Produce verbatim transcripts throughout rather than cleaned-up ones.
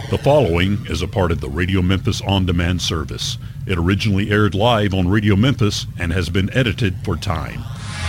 The following is a part of the Radio Memphis On Demand service. It originally aired live on Radio Memphis and has been edited for time.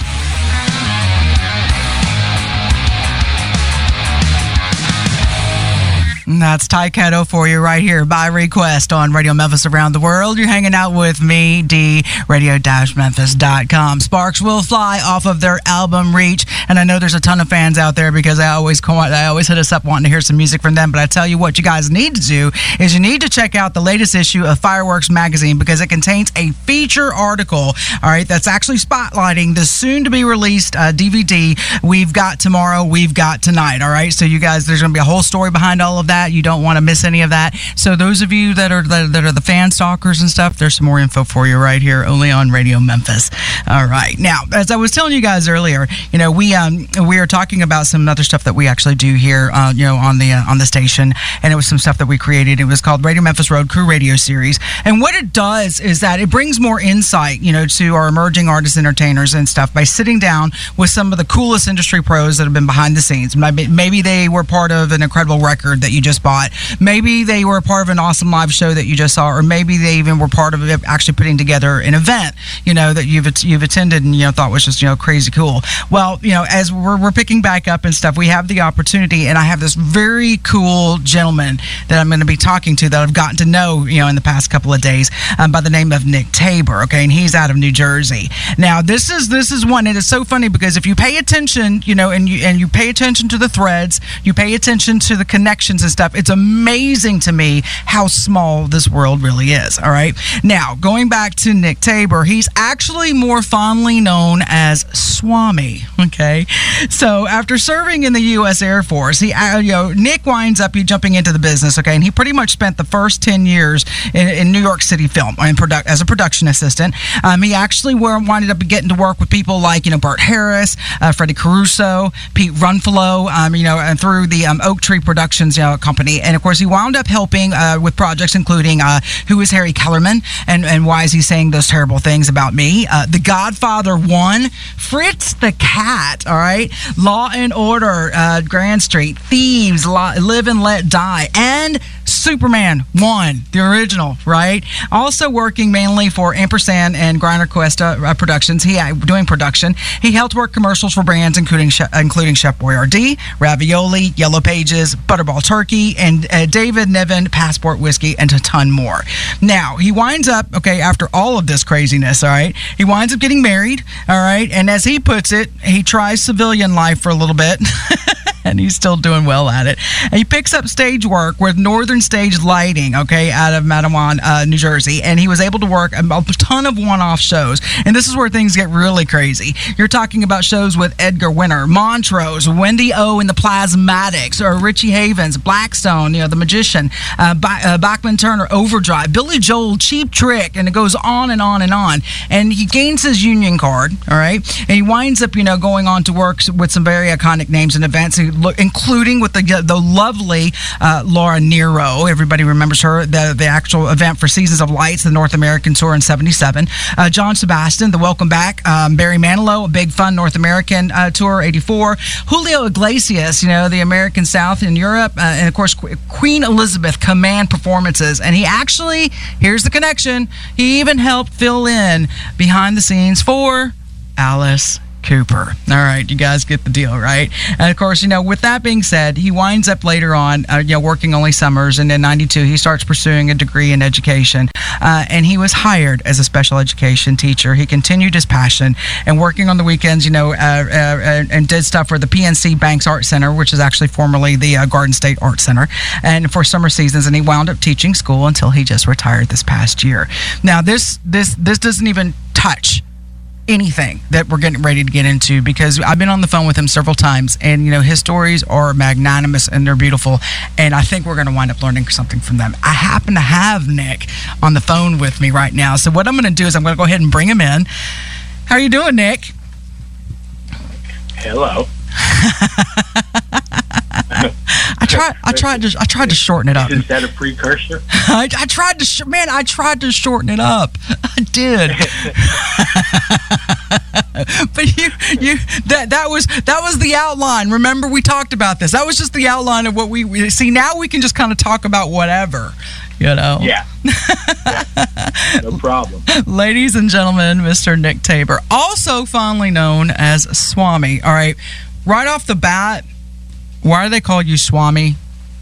That's Ty Kettle for you right here by request on Radio Memphis Around the World. You're hanging out with me, D, radio dash memphis dot com. Sparks Will Fly off of their album Reach, and I know there's a ton of fans out there because I always call, I always hit us up wanting to hear some music from them, but I tell you what you guys need to do is you need to check out the latest issue of Fireworks Magazine because it contains a feature article, all right, that's actually spotlighting the soon-to-be-released uh, D V D, We've Got Tomorrow, We've Got Tonight, all right? So you guys, there's going to be a whole story behind all of that. You don't want to miss any of that. So those of you that are that, that are the fan stalkers and stuff, there's some more info for you right here, only on Radio Memphis. All right. Now, as I was telling you guys earlier, you know, we um we are talking about some other stuff that we actually do here, uh, you know, on the uh, on the station, and it was some stuff that we created. It was called Radio Memphis Road Crew Radio Series, and what it does is that it brings more insight, you know, to our emerging artists, entertainers, and stuff by sitting down with some of the coolest industry pros that have been behind the scenes. Maybe, maybe they were part of an incredible record that you just bought. Maybe they were a part of an awesome live show that you just saw, or maybe they even were part of actually putting together an event, you know, that you've you've attended and, you know, thought was just, you know, crazy cool. Well, you know, as we're, we're picking back up and stuff, we have the opportunity, and I have this very cool gentleman that I'm going to be talking to that I've gotten to know, you know, in the past couple of days um, by the name of Nick Tabor, okay, and he's out of New Jersey. Now, this is this is one, and it's so funny because if you pay attention, you know, and you and you pay attention to the threads, you pay attention to the connections and stuff, it's amazing to me how small this world really is, all right? Now, going back to Nick Tabor, he's actually more fondly known as Swami, okay? So after serving in the U S Air Force, he, uh, you know, Nick winds up he jumping into the business, okay? And he pretty much spent the first ten years in, in New York City film in produ- as a production assistant. Um, he actually winded up getting to work with people like, you know, Bert Harris, uh, Freddie Caruso, Pete Runfellow, um, you know, and through the um, Oak Tree Productions, you know, company. And of course, he wound up helping uh, with projects including uh, Who is Harry Kellerman, and, and why is he saying those terrible things about me? Uh, The Godfather one, Fritz the Cat, all right, Law and Order, uh, Grand Street, Thieves, Lo- Live and Let Die, and Superman one, the original, right? Also working mainly for Ampersand and Griner Cuesta uh, Productions. He uh, doing production. He helped work commercials for brands including Chef, including Chef Boyardee, Ravioli, Yellow Pages, Butterball Turkey, and uh, David Niven, Passport Whiskey, and a ton more. Now, he winds up, okay, after all of this craziness, all right, he winds up getting married, all right, and as he puts it, he tries civilian life for a little bit, and he's still doing well at it. And he picks up stage work with Northern Stage Lighting, okay, out of Matawan, uh, New Jersey, and he was able to work a, a ton of one-off shows, and this is where things get really crazy. You're talking about shows with Edgar Winter, Montrose, Wendy O and the Plasmatics, or Richie Havens, Blackstone, you know, The Magician, uh, ba- uh, Bachman Turner, Overdrive, Billy Joel, Cheap Trick, and it goes on and on and on. And he gains his union card, all right, and he winds up, you know, going on to work with some very iconic names and events, including with the the lovely uh, Laura Nero. Everybody remembers her, the, the actual event for Seasons of Lights, the North American tour in seventy-seven. Uh, John Sebastian, the Welcome Back. Um, Barry Manilow, a Big Fun North American uh, tour, eighty-four. Julio Iglesias, you know, the American South in Europe. Uh, and, of course, Qu- Queen Elizabeth Command Performances. And he actually, here's the connection, he even helped fill in behind the scenes for Alice Cooper. All right, you guys get the deal, right? And of course, you know, with that being said, he winds up later on, uh, you know, working only summers, and in ninety-two, he starts pursuing a degree in education, uh, and he was hired as a special education teacher. He continued his passion and working on the weekends, you know, uh, uh, and did stuff for the P N C Banks Art Center, which is actually formerly the uh, Garden State Art Center, and for summer seasons, and he wound up teaching school until he just retired this past year. Now, this this this doesn't even touch anything that we're getting ready to get into, because I've been on the phone with him several times, and you know, his stories are magnanimous and they're beautiful, and I think we're going to wind up learning something from them. I happen to have Nick on the phone with me right now, so what I'm going to do is I'm going to go ahead and bring him in. How are you doing, Nick? Hello. I tried. I tried to. I tried to shorten it up. Is that a precursor? I, I tried to. Sh- man, I tried to shorten it up. I did. But you, you, that that was that was the outline. Remember, we talked about this. That was just the outline of what we, we see. Now we can just kind of talk about whatever, you know. Yeah. Yeah. No problem. Ladies and gentlemen, Mister Nick Tabor, also fondly known as Swami. All right, right off the bat, why do they call you Swami?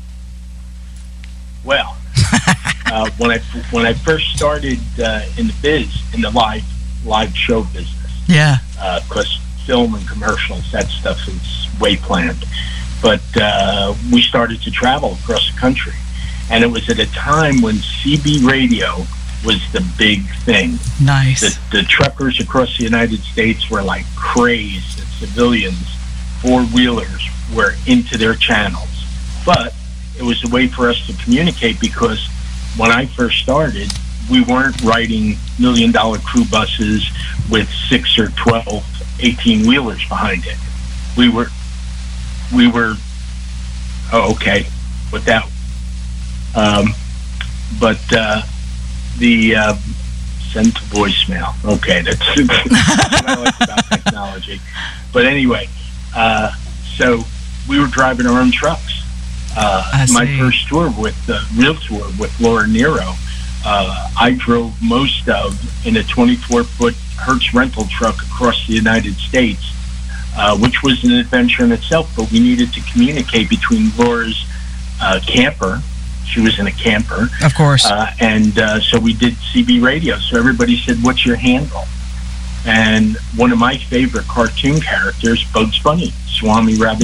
Well, uh, when I when I first started uh, in the biz, in the live live show business, yeah, because uh, film and commercials, that stuff is way planned. But uh, we started to travel across the country, and it was at a time when C B radio was the big thing. Nice. The, the truckers across the United States were like crazed, and civilians, four-wheelers, were into their channels. But it was a way for us to communicate, because when I first started, we weren't riding million-dollar crew buses with six or twelve eighteen-wheelers behind it. We were, we were, oh, okay, with that. Um, but uh, the uh, send to voicemail. Okay, that's what I like about technology. But anyway, uh, so we were driving our own trucks. Uh, my first tour with the uh, real tour with Laura Nero, uh, I drove most of in a twenty-four foot Hertz rental truck across the United States, uh, which was an adventure in itself. But we needed to communicate between Laura's uh, camper. She was in a camper, of course, uh, and uh, so we did C B radio. So everybody said, "What's your handle?" And one of my favorite cartoon characters, Bugs Bunny, Swami Rabbit.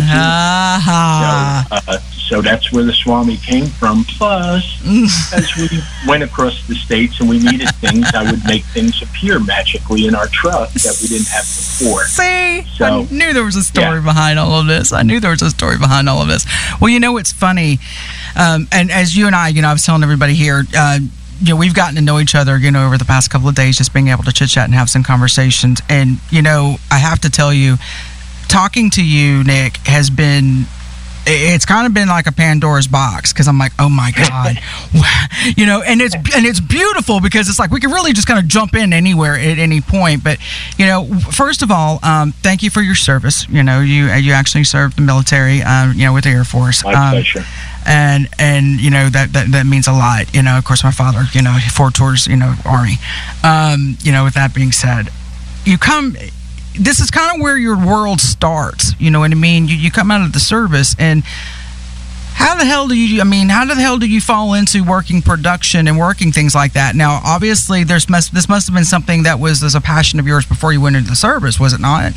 Ah. So, uh, so that's where the Swami came from. Plus, as we went across the states and we needed things, I would make things appear magically in our truck that we didn't have before. See, so, I knew there was a story yeah. behind all of this. I knew there was a story behind all of this. Well, you know, it's funny. Um, and as you and I, you know, I was telling everybody here, uh, you know, we've gotten to know each other, you know, over the past couple of days, just being able to chit chat and have some conversations. And, you know, I have to tell you, talking to you, Nick, has been, it's kind of been like a Pandora's box, because I'm like, oh my God, you know, and it's, and it's beautiful, because it's like, we can really just kind of jump in anywhere at any point. But, you know, first of all, um, thank you for your service. You know, you, you actually served the military, um, you know, with the Air Force. My um, pleasure. And, and you know, that, that, that means a lot. You know, of course, my father, you know, fought towards, you know, Army. Um, you know, with that being said, you come, this is kind of where your world starts. You know what I mean? You, you come out of the service, and how the hell do you, I mean, how the hell do you fall into working production and working things like that? Now, obviously, there's must, this must have been something that was, was a passion of yours before you went into the service, was it not?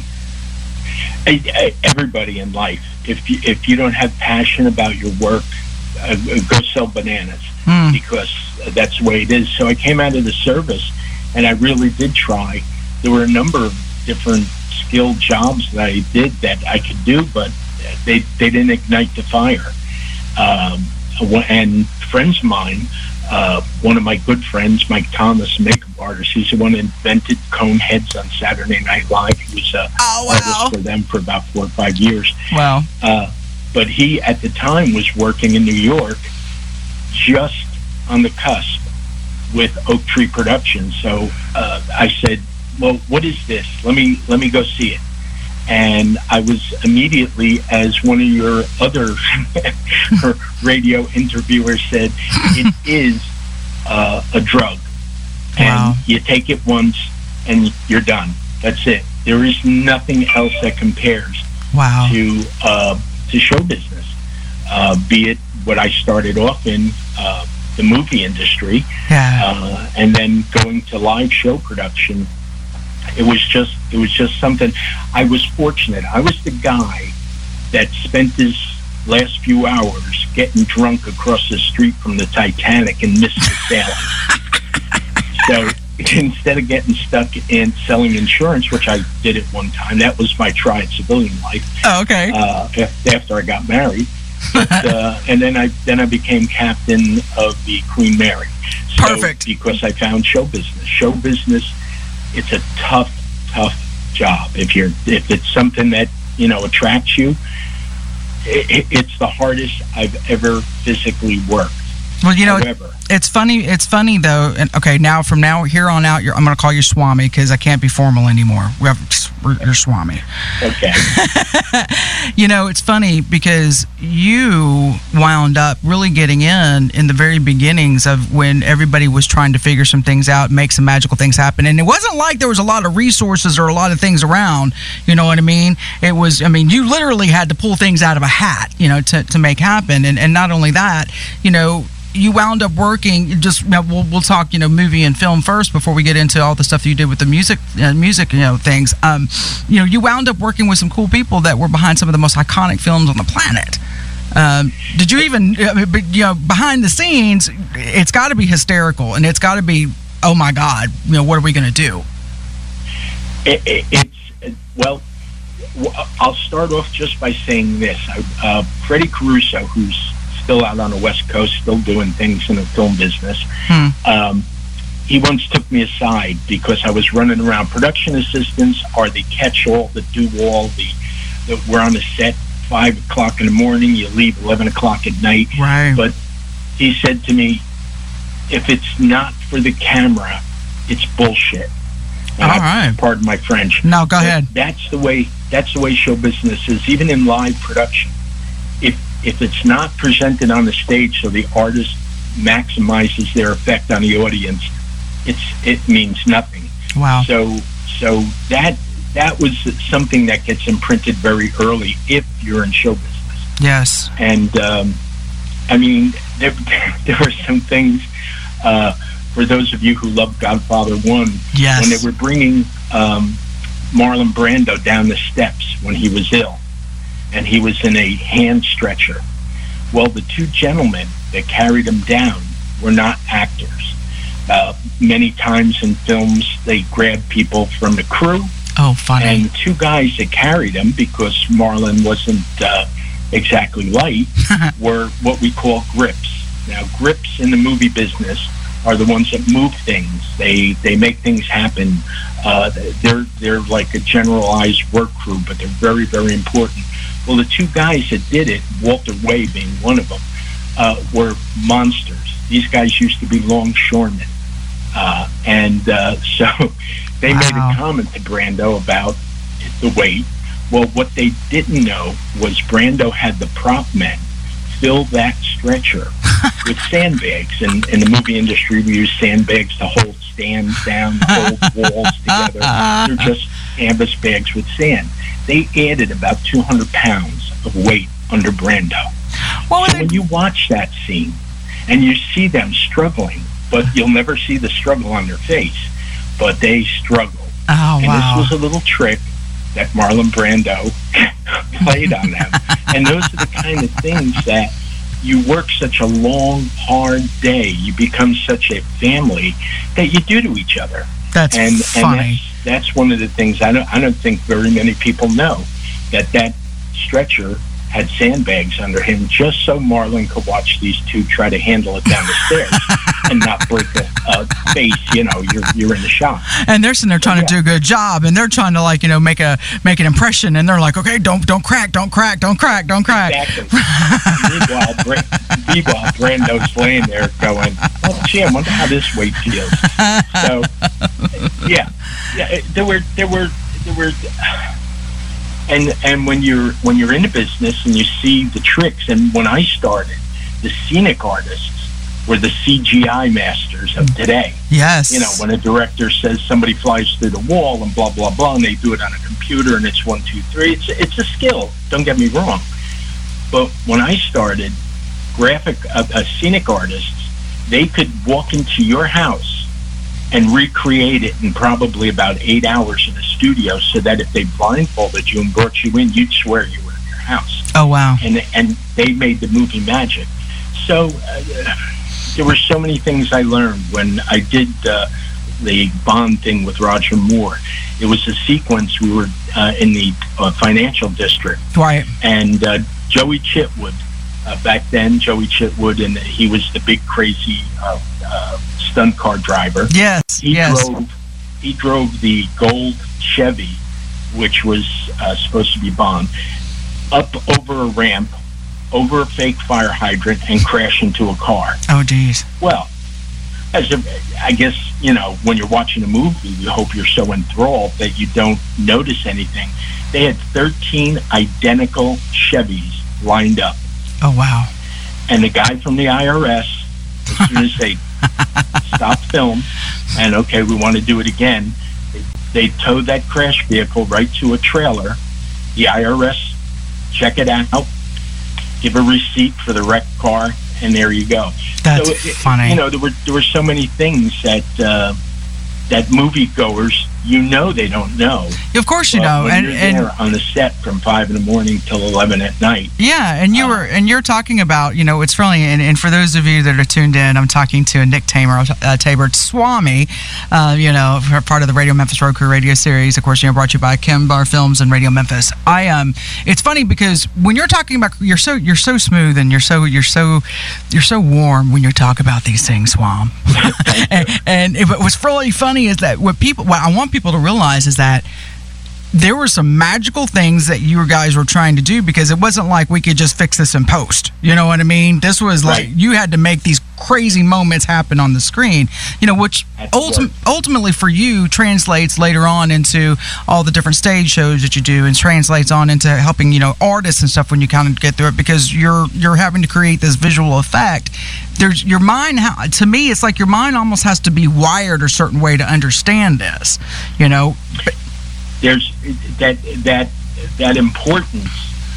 Everybody in life, if you, if you don't have passion about your work, uh, go sell bananas, mm. because that's the way it is. So I came out of the service, and I really did try. There were a number of different skilled jobs that I did that I could do, but they they didn't ignite the fire. Um, and friends of mine, uh, one of my good friends, Mike Thomas, makeup artist, he's the one that invented cone heads on Saturday Night Live. He was a oh, wow. artist for them for about four or five years. Wow. Uh, but he, at the time, was working in New York, just on the cusp with Oak Tree Productions. So uh, I said, well, what is this? Let me let me go see it. And I was immediately, as one of your other radio interviewers said, it is uh, a drug. And wow. you take it once and you're done. That's it. There is nothing else that compares wow. to uh, to show business, uh, be it what I started off in, uh, the movie industry, yeah. uh, and then going to live show production. It was just, it was just something. I was fortunate. I was the guy that spent his last few hours getting drunk across the street from the Titanic and missed the sailing. So instead of getting stuck in selling insurance, which I did at one time, that was my try at civilian life. Oh, okay. Uh, after I got married, but, uh, and then I then I became captain of the Queen Mary. So, perfect. Because I found show business. Show business. It's a tough, tough job. If you're, if it's something that, you know, attracts you, it, it's the hardest I've ever physically worked. Well, you know, However, it's funny. It's funny though. And okay, now from now here on out, you're, I'm going to call you Swami because I can't be formal anymore. We have, you're Swami. Okay. You know, it's funny because you wound up really getting in in the very beginnings of when everybody was trying to figure some things out, make some magical things happen. And it wasn't like there was a lot of resources or a lot of things around. You know what I mean? It was. I mean, you literally had to pull things out of a hat, you know, to to make happen. And and not only that, you know. You wound up working. Just we'll we'll talk, you know, movie and film first before we get into all the stuff that you did with the music, uh, music, you know, things. Um, you know, you wound up working with some cool people that were behind some of the most iconic films on the planet. Um, did you even, you know, behind the scenes, it's got to be hysterical and it's got to be, oh my God, you know, what are we going to do? It, it, it's well. I'll start off just by saying this: uh, Freddie Caruso, who's still out on the West Coast, still doing things in the film business. Hmm. Um, he once took me aside because I was running around. Production assistants are the catch-all, the do-all, the, the we're on the set five o'clock in the morning, you leave eleven o'clock at night. Right. But he said to me, if it's not for the camera, it's bullshit. All uh, right. Pardon my French. No, go but ahead. That's the way. That's the way show business is, even in live production. If if it's not presented on the stage so the artist maximizes their effect on the audience, it's it means nothing. Wow. So so that that was something that gets imprinted very early if you're in show business. Yes. And um, I mean, there there were some things uh, for those of you who love Godfather One. Yes. When they were bringing um, Marlon Brando down the steps when he was ill. And he was in a hand stretcher. Well, the two gentlemen that carried him down were not actors. Uh, many times in films, they grab people from the crew. Oh, funny. And two guys that carried him, because Marlon wasn't uh, exactly light, were what we call grips. Now, grips in the movie business are the ones that move things. They they make things happen. Uh, they're they're like a generalized work crew, but they're very, very important. Well, the two guys that did it, Walter Way being one of them, uh, were monsters. These guys used to be longshoremen. Uh, and uh, so they wow. made a comment to Brando about the weight. Well, what they didn't know was Brando had the prop men fill that stretcher with sandbags. And in the movie industry, we use sandbags to hold stands down, hold walls together. They're just canvas bags with sand. They added about two hundred pounds of weight under Brando. Well, so when you watch that scene and you see them struggling, but you'll never see the struggle on their face, but they struggle. Oh, and wow. this was a little trick that Marlon Brando played on them. And those are the kind of things that you work such a long, hard day. You become such a family that you do to each other. That's and, funny. And that's, that's one of the things I don't, I don't think very many people know, that that stretcher had sandbags under him just so Marlon could watch these two try to handle it down the stairs and not break a, a face. You know, you're you're in the shop. And they're sitting there trying so, yeah. to do a good job, and they're trying to, like, you know, make a make an impression, and they're like, okay, don't don't crack, don't crack, don't crack, don't crack. Exactly. meanwhile, Bra- meanwhile, Brando's laying there going, oh, gee, I wonder how this weight feels. So, yeah, yeah, there were there were there were. And and when you're when you're in the business and you see the tricks, and when I started, the scenic artists were the C G I masters of today. Yes. You know, when a director says somebody flies through the wall and blah blah blah, and they do it on a computer and it's one two three. It's it's a skill. Don't get me wrong. But when I started, graphic uh, uh, scenic artists, they could walk into your house and recreate it in probably about eight hours in the studio, so that if they blindfolded you and brought you in, you'd swear you were in your house. Oh, wow. And and they made the movie magic. So uh, there were so many things I learned when I did uh, the Bond thing with Roger Moore. It was a sequence. We were uh, in the uh, financial district. Right. And uh, Joey Chitwood, uh, back then, Joey Chitwood, and he was the big crazy uh, uh, stunt car driver. Yes, he yes. Drove, he drove the gold Chevy, which was uh, supposed to be Bond. up over a ramp, over a fake fire hydrant, and crash into a car. Oh, geez. Well, as a, I guess, you know, when you're watching a movie, you hope you're so enthralled that you don't notice anything. They had thirteen identical Chevys lined up. Oh, wow. And the guy from the I R S, as soon as they stopped film and, okay, we want to do it again, they, they towed that crash vehicle right to a trailer. The I R S check it out, give a receipt for the wrecked car, and there you go. That's so, funny. You know, there were there were so many things that uh, that moviegoers, you know, they don't know. Of course you But know, when and you're and there on the set from five in the morning till eleven at night. yeah, and you Uh, were and you're talking about, you know, it's funny, and, and for those of you that are tuned in, I'm talking to Nick Tamer, uh, Tabor Swami, uh, you know, for part of the Radio Memphis Road Crew radio series, of course, you know, brought to you by Ken Bar Films and Radio Memphis. I um, it's funny because when you're talking about, you're so you're so smooth and you're so you're so you're so warm when you talk about these things, Swam. and, and it, what's really funny is that what people, what I want people to realize is that there were some magical things that you guys were trying to do, because it wasn't like we could just fix this in post. You know what I mean? This was like, Right. you had to make these crazy moments happen on the screen, you know, which That's the ultim- work. ultimately for you translates later on into all the different stage shows that you do, and translates on into helping, you know, artists and stuff when you kind of get through it, because you're you're having to create this visual effect. There's your mind, ha- to me, it's like your mind almost has to be wired a certain way to understand this, you know. But, There's that that that importance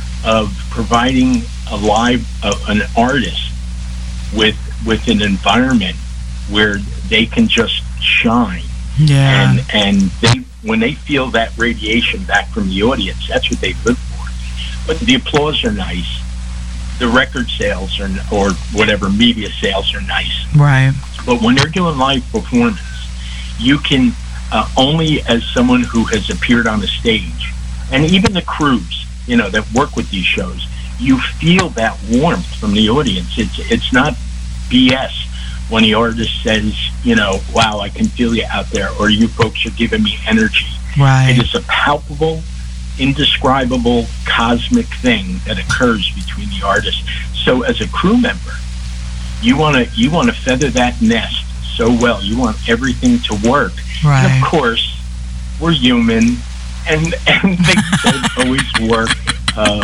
of providing a live uh, an artist with with an environment where they can just shine, yeah. and and they when they feel that radiation back from the audience, that's what they live for. But the applause are nice, the record sales are, or whatever media sales are nice, Right. but when they're doing live performance, you can. Uh, only as someone who has appeared on the stage, and even the crews, you know, that work with these shows, you feel that warmth from the audience. It's it's not B S when the artist says, you know, wow, I can feel you out there, or you folks are giving me energy. Right. It is a palpable, indescribable, cosmic thing that occurs between the artists. So as a crew member, you want to you want to feather that nest so well. You want everything to work. Right. And of course, we're human, and and things don't always work. Uh,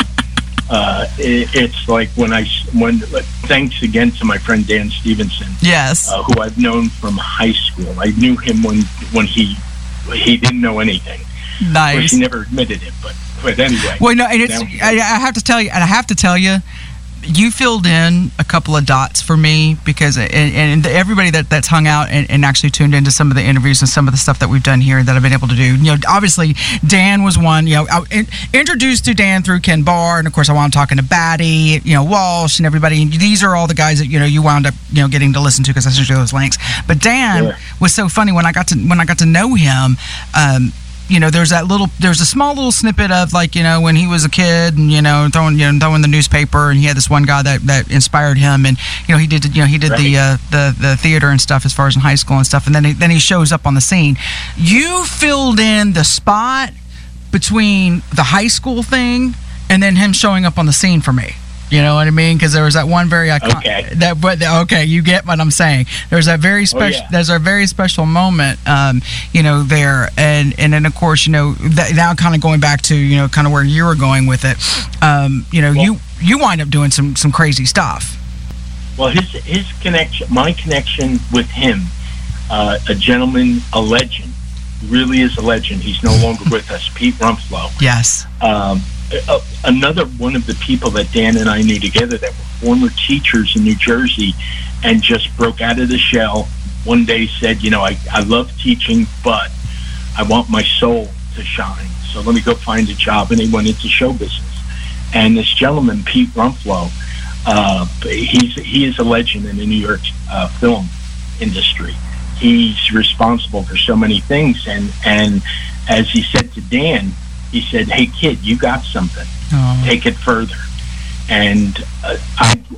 uh, it, it's like when I when thanks again to my friend Dan Stevenson, Yes. uh, who I've known from high school. I knew him when when he he didn't know anything. Of course, Nice. he never admitted it, but but anyway. Well, no, and it's Now- I, I have to tell you, and I have to tell you, you filled in a couple of dots for me, because and, and everybody that, that's hung out and, and actually tuned into some of the interviews and some of the stuff that we've done here that I've been able to do. You know, obviously Dan was one. You know, I in, introduced to Dan through Ken Barr, and of course I wound up talking to Batty, you know, Walsh, and everybody. And these are all the guys that you know you wound up you know getting to listen to, because I sent you those links. But Dan Sure. was so funny when I got to when I got to know him. Um, you know, there's that little, there's a small little snippet of like, you know, when he was a kid and, you know, throwing, you know, throwing the newspaper, and he had this one guy that, that inspired him, and, you know, he did, you know, he did Right. the, uh, the, the theater and stuff as far as in high school and stuff. And then he, then he shows up on the scene. You filled in the spot between the high school thing and then him showing up on the scene for me. You know what I mean? Because there was that one very iconic. Okay. That, but okay, you get what I'm saying. There's that very special. yeah. There's a very special moment, um, you know, there, and and then of course, you know, that, now kind of going back to you know, kind of where you were going with it. Um, you know, Well- you you wind up doing some some crazy stuff. Well, his his connection, my connection with him, uh, a gentleman, a legend, really is a legend. He's no longer with us, Pete Rumflow. Yes. Um, uh, another one of the people that Dan and I knew together that were former teachers in New Jersey, and just broke out of the shell. One day said, you know, I, I love teaching, but I want my soul to shine. So let me go find a job. And he went into show business. And this gentleman, Pete Rumflow, uh, he's he is a legend in the New York uh, film industry. He's responsible for so many things. And, and as he said to Dan, he said, hey, kid, you got something. Oh. Take it further. And uh, I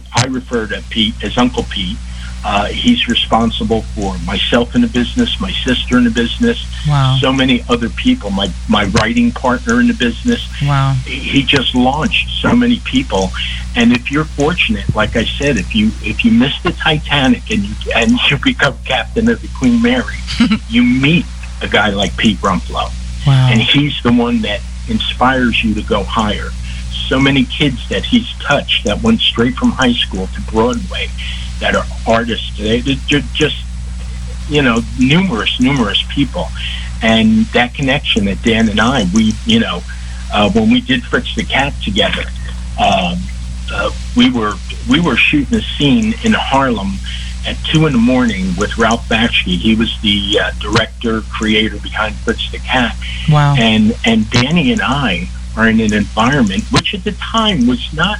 I refer to Pete as Uncle Pete. Uh, he's responsible for myself in the business, my sister in the business, wow. so many other people, my, my writing partner in the business. Wow. He just launched so many people. And if you're fortunate, like I said, if you if you miss the Titanic and you and you become captain of the Queen Mary, you meet a guy like Pete Rumflow. Wow. And he's the one that inspires you to go higher. So many kids that he's touched that went straight from high school to Broadway, that are artists today. They're just, you know, numerous, numerous people. And that connection that Dan and I, we, you know, uh, when we did Fritz the Cat together, um, uh, we were we were shooting a scene in Harlem at two in the morning with Ralph Bakshi. He was the uh, director, creator behind Fritz the Cat. Wow. And, and Danny and I are in an environment which at the time was not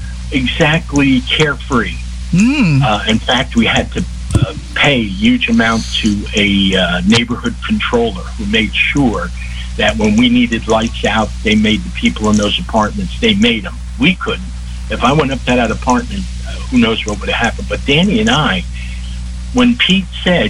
exactly carefree. Mm. Uh, in fact, we had to uh, pay a huge amount to a uh, neighborhood controller who made sure that when we needed lights out, they made the people in those apartments, they made them. We couldn't. If I went up to that apartment, uh, who knows what would have happened. But Danny and I, when Pete said,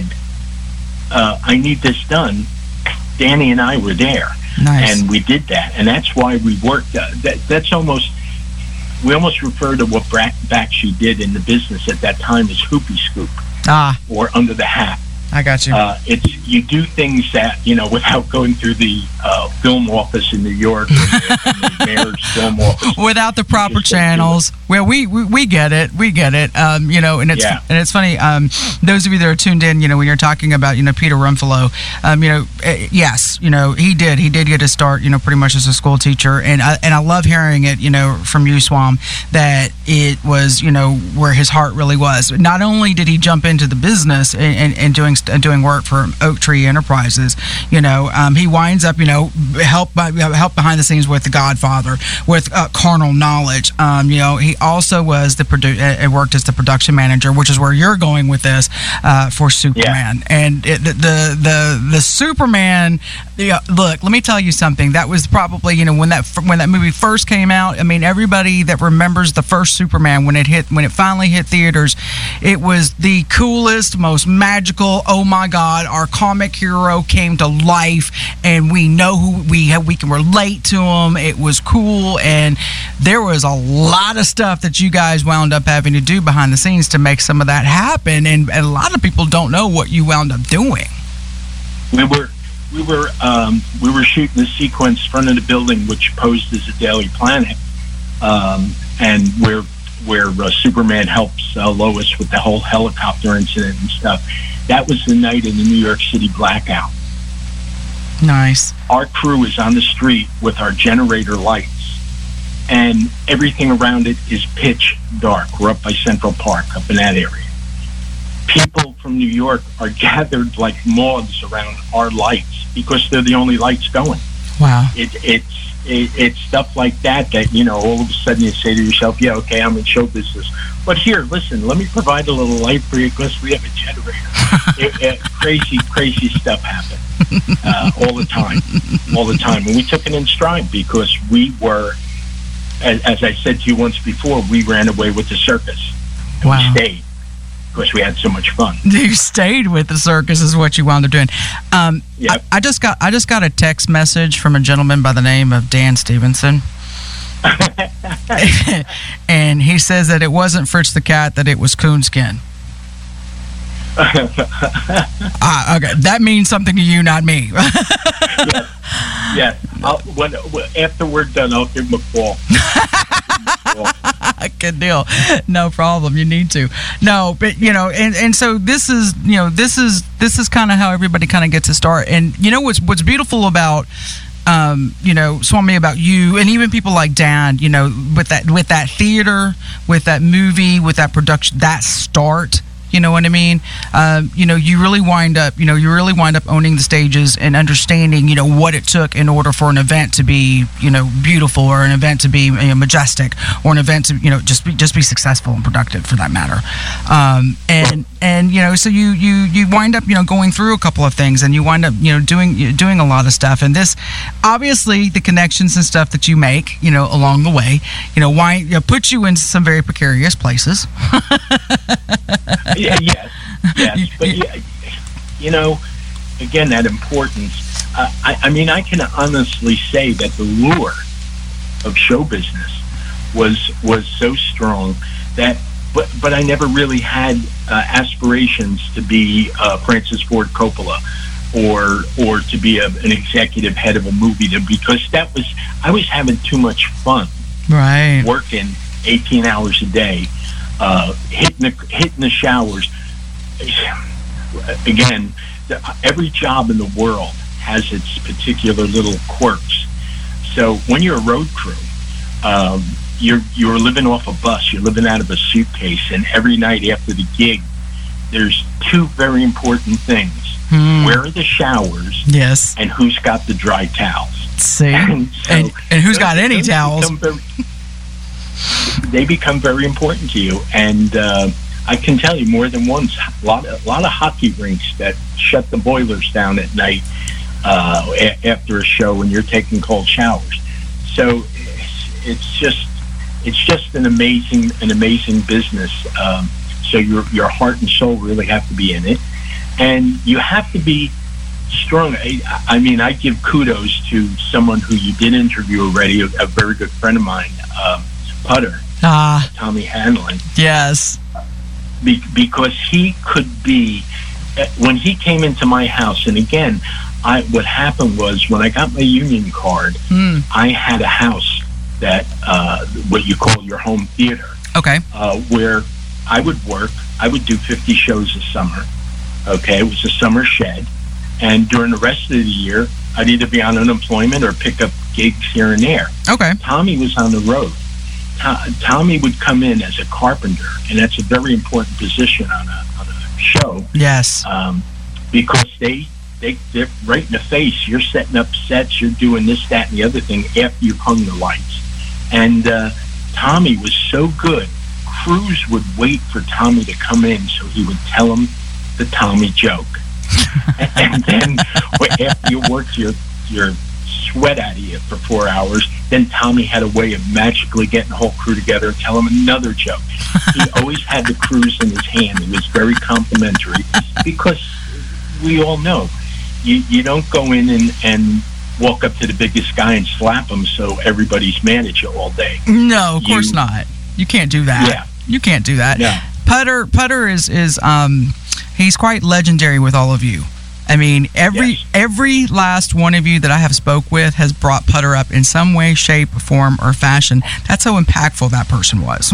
uh, I need this done, Danny and I were there. Nice. And we did that. And that's why we worked. Uh, that, that's almost... We almost refer to what Bakshi did in the business at that time as hoopy scoop, ah, or under the hat. I got you. Uh, it's you do things that, you know, without going through the uh, film office in New York, or the, the mayor's film office, without the proper channels. Well, we, we we get it, we get it. Um, you know, and it's yeah. and it's funny. Um, those of you that are tuned in, you know, when you're talking about, you know, Peter Rumflow, um, you know, uh, yes, you know, he did, he did get a start, you know, pretty much as a school teacher, and I, and I love hearing it, you know, from you, Swam, that it was, you know, where his heart really was. Not only did he jump into the business and, and, and doing doing work for Oak Tree Enterprises, you know, um, he winds up, you know, help by help behind the scenes with The Godfather, with uh, Carnal Knowledge. Um, you know, he also was the produ- uh, worked as the production manager, which is where you're going with this, uh, for Superman. Yeah. And it, the, the the the Superman. Yeah, look, let me tell you something. That was probably, you know, when that when that movie first came out. I mean, everybody that remembers the first Superman when it hit when it finally hit theaters, it was the coolest, most magical. Oh my God, our comic hero came to life, and we know who we have, we can relate to him. It was cool, and there was a lot of stuff that you guys wound up having to do behind the scenes to make some of that happen, and, and a lot of people don't know what you wound up doing. We were we were um, we were shooting the sequence front of the building, which posed as a Daily Planet, um, and where where uh, Superman helps uh, Lois with the whole helicopter incident and stuff. That was the night of the New York City blackout. Nice. Our crew is on the street with our generator lights, and everything around it is pitch dark. We're up by Central Park, up in that area. People from New York are gathered like moths around our lights because they're the only lights going. Wow. It, it's it, it's stuff like that that, you know, all of a sudden you say to yourself, yeah, okay, I'm in show business. But here, listen, let me provide a little light for you because we have a generator. it, it, crazy, crazy stuff happened uh, all the time, all the time. And we took it in stride because we were, as, as I said to you once before, we ran away with the circus. And wow. We stayed because we had so much fun. You stayed with the circus is what you wound up doing. Um, yep. I, I just got I just got a text message from a gentleman by the name of Dan Stevenson. And he says that it wasn't Fritz the Cat, that it was Coonskin. uh, okay, that means something to you, not me. Yes, yes. I'll, when, after we're done, I'll give him a call. Good deal. No problem. You need to. No, but you know, and, and so this is, you know, this is this is kind of how everybody kind of gets to start. And you know what's what's beautiful about Um, you know, Swami, about you, and even people like Dan, you know, with that with that theater, with that movie, with that production, that start, You know what I mean? Um, you know, you really wind up, you know, you really wind up owning the stages and understanding, you know, what it took in order for an event to be, you know, beautiful, or an event to be, you know, majestic, or an event to, you know, just be, just be successful and productive for that matter. Um, and, and, you know, so you, you, you wind up, you know, going through a couple of things, and you wind up, you know, doing, doing a lot of stuff. And this, obviously the connections and stuff that you make, you know, along the way, you know, why, you know, put you in some very precarious places. Yeah, yes, yes, but yeah, you know, again, that importance. Uh, I, I mean, I can honestly say that the lure of show business was was so strong that, but but I never really had uh, aspirations to be uh, Francis Ford Coppola, or or to be a, an executive head of a movie, to, because that was I was having too much fun, right? Working eighteen hours a day. Uh, hitting the hitting the showers. Again, the, every job in the world has its particular little quirks. So when you're a road crew, um, you're you're living off a bus. You're living out of a suitcase, and every night after the gig, there's two very important things: hmm. where are the showers? Yes, and who's got the dry towels? See, and, so and, and who's got any towels? They become very important to you, and uh, I can tell you more than once, a lot, of, a lot of hockey rinks that shut the boilers down at night uh, a- after a show when you're taking cold showers. So it's, it's just it's just an amazing an amazing business. Um, so your your heart and soul really have to be in it, and you have to be strong. I, I mean, I give kudos to someone who you did interview already, a, a very good friend of mine. Um, Putter, ah, Tommy Hanlon. Yes, Be- because he could be, when he came into my house, and again, I what happened was when I got my union card, mm. I had a house that uh, what you call your home theater. Okay, uh, where I would work. I would do fifty shows a summer. Okay, it was a summer shed, and during the rest of the year, I'd either be on unemployment or pick up gigs here and there. Okay, Tommy was on the road. Tommy would come in as a carpenter, and that's a very important position on a, on a show. Yes. Um, because they, they, they're right in the face. You're setting up sets, you're doing this, that, and the other thing after you've hung the lights. And uh, Tommy was so good. Crews would wait for Tommy to come in so he would tell them the Tommy joke. And then after you worked your, your sweat out of you for four hours, then Tommy had a way of magically getting the whole crew together and tell him another joke. He always had the crews in his hand. He was very complimentary, because we all know you, you don't go in and, and walk up to the biggest guy and slap him so everybody's mad at you all day. No, of you, course not. You can't do that. Yeah. You can't do that. Yeah. Putter Putter is is um he's quite legendary with all of you. I mean, every yes. every last one of you that I have spoke with has brought Putter up in some way, shape, form, or fashion. That's how impactful that person was.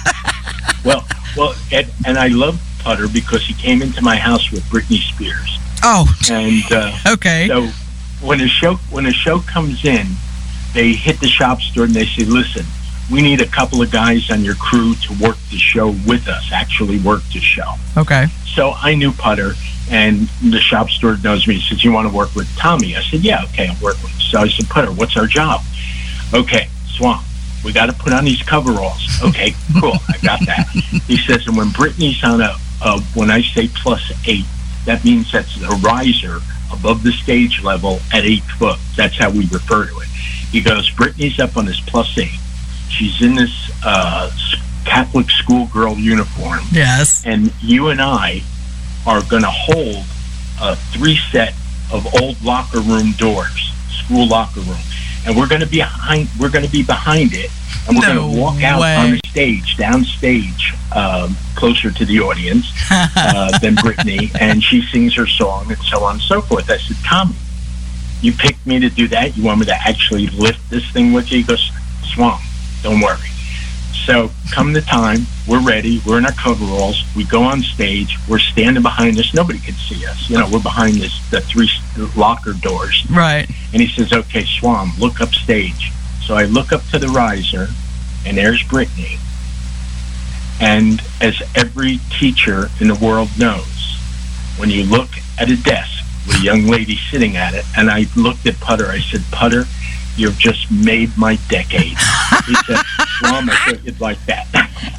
well, well, and, and I love Putter because he came into my house with Britney Spears. Oh, and uh, okay. So when a show when a show comes in, they hit the shop store and they say, "Listen, we need a couple of guys on your crew to work the show with us. Actually, work the show." Okay. So I knew Putter. And the shop steward knows me. He says, "You want to work with Tommy?" I said, "Yeah, okay, I'll work with him." So I said, "Putter, what's our job?" "Okay, Swamp, we got to put on these coveralls." "Okay, cool, I got that." He says, "And when Brittany's on a, a, when I say plus eight, that means that's a riser above the stage level at eight foot. That's how we refer to it." He goes, "Brittany's up on this plus eight. She's in this uh, Catholic schoolgirl uniform. Yes. And you and I are going to hold a three set of old locker room doors, school locker room, and we're going to be behind. We're going to be behind it, and we're No going to walk out way. on the stage, downstage, um, closer to the audience uh, than Brittany, and she sings her song and so on and so forth." I said, "Tommy, you picked me to do that. You want me to actually lift this thing with you?" He goes, "Swamp, don't worry." So come the time, we're ready, we're in our coveralls, we go on stage, we're standing behind this, nobody can see us, you know, we're behind this the three locker doors. Right. And he says, "Okay, Swam, look up stage." So I look up to the riser, and there's Brittany. And as every teacher in the world knows, when you look at a desk with a young lady sitting at it, and I looked at Putter, I said, Putter, you've just made my decade. He said, Mom, I thought you'd like that.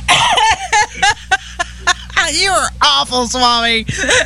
You are awful, Swami.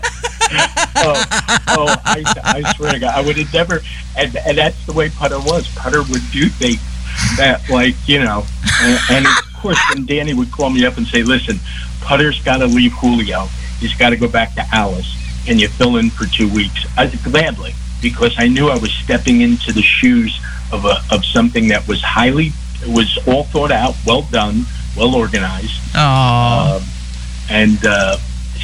oh, oh I, I swear to God, I would have never, and, and that's the way Putter was. Putter would do things that, like, you know, and, and of course, when Danny would call me up and say, listen, Putter's got to leave Julio. He's got to go back to Alice. Can you fill in for two weeks? I, gladly, because I knew I was stepping into the shoes of a, of something that was highly, it was all thought out, well done, well organized. Oh. Um, and uh,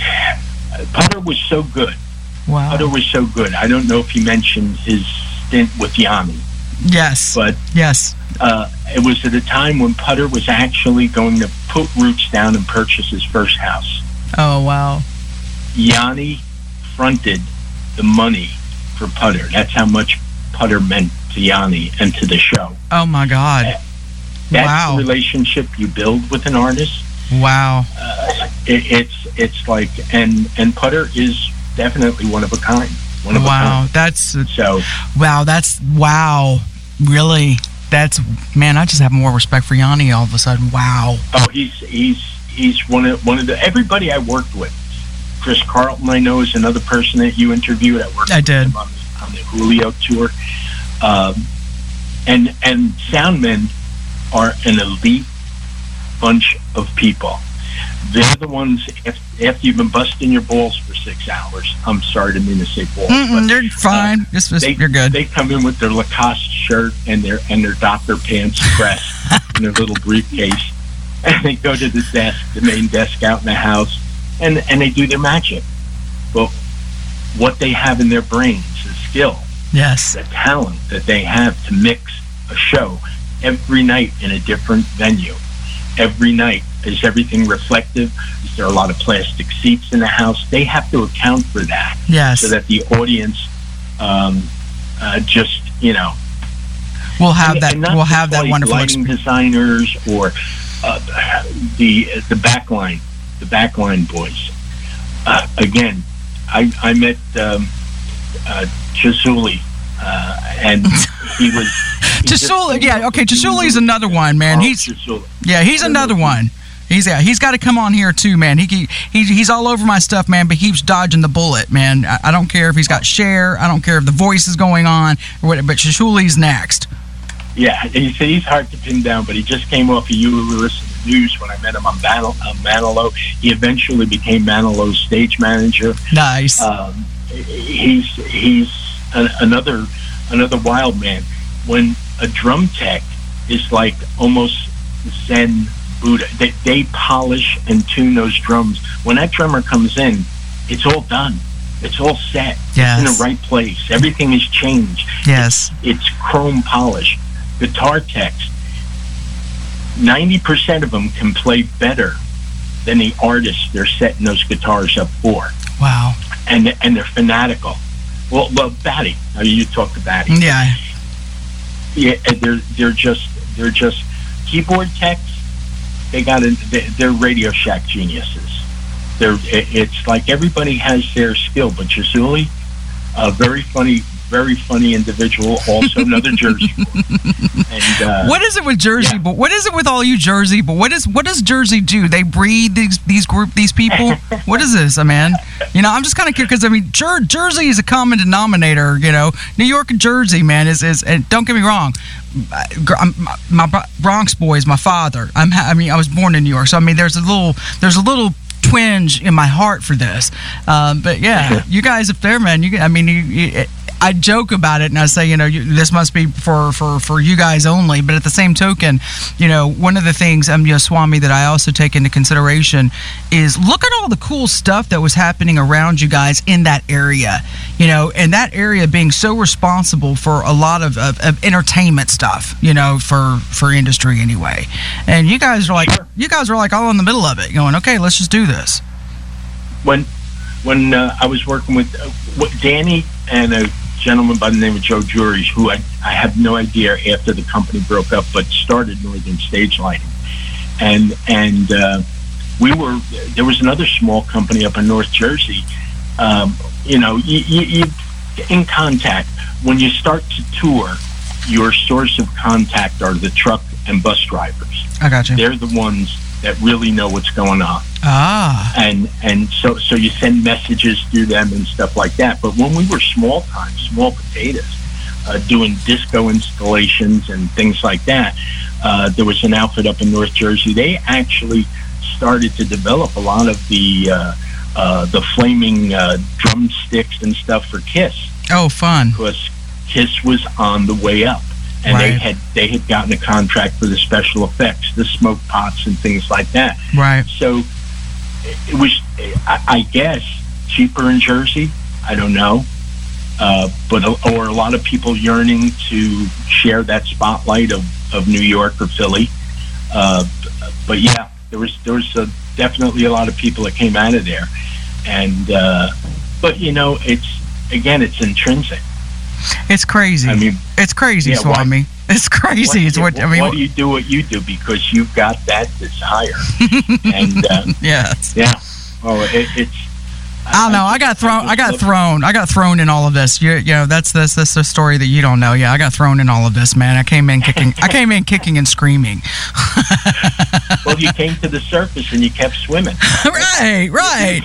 Putter was so good. Wow. Putter was so good. I don't know if he mentioned his stint with Yanni. Yes. But yes. Uh, it was at a time when Putter was actually going to put roots down and purchase his first house. Oh, wow. Yanni fronted the money for Putter. That's how much Putter meant to Yanni and to the show. Oh, my God. That's wow. the relationship you build with an artist. Wow. Uh, it, it's it's like, and, and Putter is definitely one of a kind. One of wow. a kind. That's, so, wow, that's, wow. Really? That's, man, I just have more respect for Yanni all of a sudden. Wow. Oh, he's he's he's one of one of the everybody I worked with. Chris Carlton, I know, is another person that you interviewed. I worked I with did. him on the, on the Julio tour. Um, and and soundmen are an elite bunch of people. They're the ones, after, after you've been busting your balls for six hours, I'm sorry to mean to say balls. Mm-mm, but, you're fine. Uh, just, just, they, you're good. They come in with their Lacoste shirt and their and their doctor pants pressed in their little briefcase, and they go to the desk, the main desk out in the house, and, and they do their magic. But what they have in their brains is skill. Yes. The talent that they have to mix a show every night in a different venue. Every night. Is everything reflective? Is there a lot of plastic seats in the house? They have to account for that. Yes. So that the audience um, uh, just, you know... We'll have and, that, and we'll have that like wonderful lighting experience. Designers or uh, the the backline, the backline boys. Uh, again, I, I met um, uh, Chizuli, uh, and he was... Chizuli, yeah, okay, Chizuli's another one, man. Oh, He's Chizuli. Yeah, he's another one. He's yeah, he's got to come on here too, man. He, he he's he's all over my stuff, man. But he keeps dodging the bullet, man. I, I don't care if he's got Cher. I don't care if the voice is going on or whatever. But Chizuli's next. Yeah, he's he's hard to pin down, but he just came off of You Listen to News when I met him on Manil, uh, Manilow. He eventually became Manilow's stage manager. Nice. Um, he's he's an, another another wild man. When a drum tech is like almost Zen Buddha. They, they polish and tune those drums. When that drummer comes in, it's all done. It's all set. Yes. It's in the right place. Everything is changed. Yes. It's, it's chrome polish. Guitar techs, ninety percent of them can play better than the artists they're setting those guitars up for. Wow. And and they're fanatical. Well, well, Batty. I mean, you talked to Batty. Yeah. Yeah, they're they're just they're just keyboard techs. They got a, they're Radio Shack geniuses. They're it's like everybody has their skill, but Chizuli, a very funny, very funny individual, also another Jersey boy. And uh, what is it with Jersey? yeah. But what is it with all you Jersey? But what is what does Jersey do? They breed these these group these people. What is this, man? You know, I'm just kind of curious because I mean, Jer- Jersey is a common denominator. You know, New York and Jersey, man, is is. And don't get me wrong, I'm, my, my Bronx boy is my father. I'm. I mean, I was born in New York, so I mean, there's a little there's a little twinge in my heart for this. Um, but yeah, you guys up there, man. You, I mean, you, you, I joke about it and I say, you know, you, this must be for, for, for you guys only. But at the same token, you know, one of the things, um, you know, Swami, that I also take into consideration is look at all the cool stuff that was happening around you guys in that area, you know, and that area being so responsible for a lot of, of, of entertainment stuff, you know, for, for industry anyway. And you guys are like, Sure. you guys are like all in the middle of it going, okay, let's just do this. When when uh, I was working with uh, with Danny and a gentleman by the name of Joe Juries, who I, I have no idea after the company broke up, but started Northern Stage Lighting. And and uh, we were, there was another small company up in North Jersey. Um, you know, you, you, you in contact. When you start to tour, your source of contact are the truck and bus drivers. I got you. They're the ones that really know what's going on. Ah. And and so so you send messages through them and stuff like that. But when we were small time, small potatoes, uh, doing disco installations and things like that, uh, there was an outfit up in North Jersey. They actually started to develop a lot of the uh, uh, the flaming uh, drumsticks and stuff for Kiss. Oh, fun! Because Kiss was on the way up, and right. they had they had gotten a contract for the special effects, the smoke pots, and things like that. Right. So it was, I, I guess, cheaper in Jersey. I don't know, uh, but or a lot of people yearning to share that spotlight of, of New York or Philly. Uh, but yeah, there was there was a, definitely a lot of people that came out of there, and uh, but you know, it's again, it's intrinsic. It's crazy. I mean, it's crazy, yeah, Swami. Why, it's crazy. Why, it's what yeah, I mean. Why do you do what you do? Because you've got that desire, and uh, yes, yeah. Oh, it, it's. I don't know. I got thrown. I got thrown. I got thrown in all of this. You, you know, that's this. That's a story that you don't know. Yeah, I got thrown in all of this, man. I came in kicking. I came in kicking and screaming. Well, you came to the surface and you kept swimming. Right, right.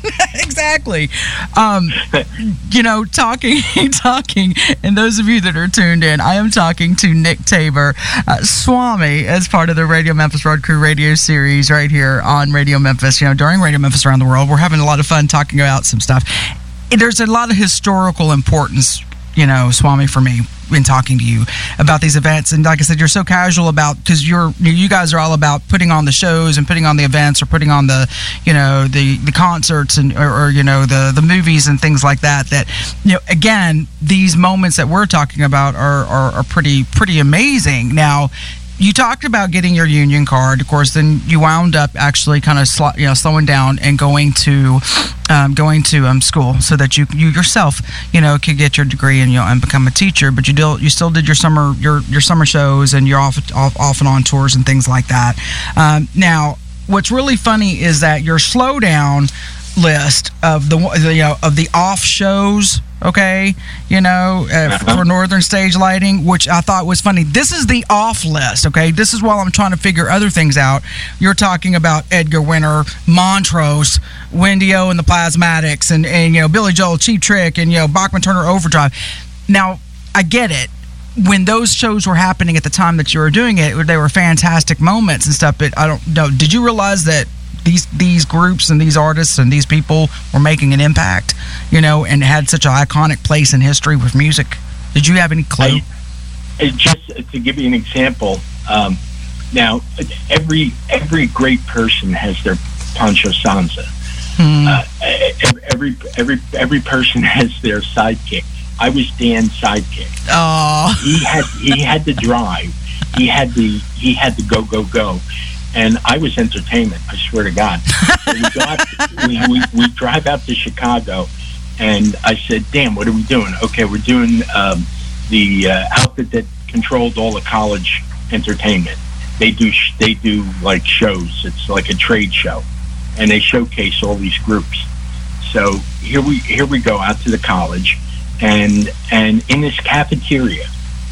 Exactly. Um, you know, talking, talking, and those of you that are tuned in, I am talking to Nick Tabor, uh, Swami, as part of the Radio Memphis Road Crew radio series right here on Radio Memphis. You know, during Radio Memphis Around the World, we're having a lot of fun talking about some stuff. There's a lot of historical importance, you know, Swami, for me in talking to you about these events. And like I said, you're so casual about, because you're you guys are all about putting on the shows and putting on the events or putting on the, you know, the the concerts and or, or you know the the movies and things like that. That, you know, again, these moments that we're talking about are are, are pretty pretty amazing. Now, you talked about getting your union card, of course. Then you wound up actually kind of sl- you know slowing down and going to um, going to um, school so that you you yourself you know could get your degree and you know and become a teacher. But you still you still did your summer your your summer shows and you're off off, off and on tours and things like that. Um, now, what's really funny is that your slowdown list of the you know of the off shows. Okay, you know, uh, uh-huh. for Northern Stage Lighting, which I thought was funny. This is the off list, okay? This is while I'm trying to figure other things out. You're talking about Edgar Winter, Montrose, Wendy O and the Plasmatics, and, and, you know, Billy Joel, Cheap Trick, and, you know, Bachman Turner Overdrive. Now, I get it. When those shows were happening at the time that you were doing it, they were fantastic moments and stuff, but I don't know. Did you realize that these these groups and these artists and these people were making an impact, you know, and had such an iconic place in history with music? Did you have any clue? I, just to give you an example, um, now every every great person has their Pancho Sanza. Hmm. Uh, every every every person has their sidekick. I was Dan's sidekick. Oh, he had he had the drive. He had the he had the go go go. And I was entertainment, I swear to God. So we, go out to, we, we, we drive out to Chicago, and I said, damn, what are we doing? Okay, we're doing um, the uh, outfit that controlled all the college entertainment. They do, they do like shows. It's like a trade show. And they showcase all these groups. So here we here we go out to the college, and and in this cafeteria,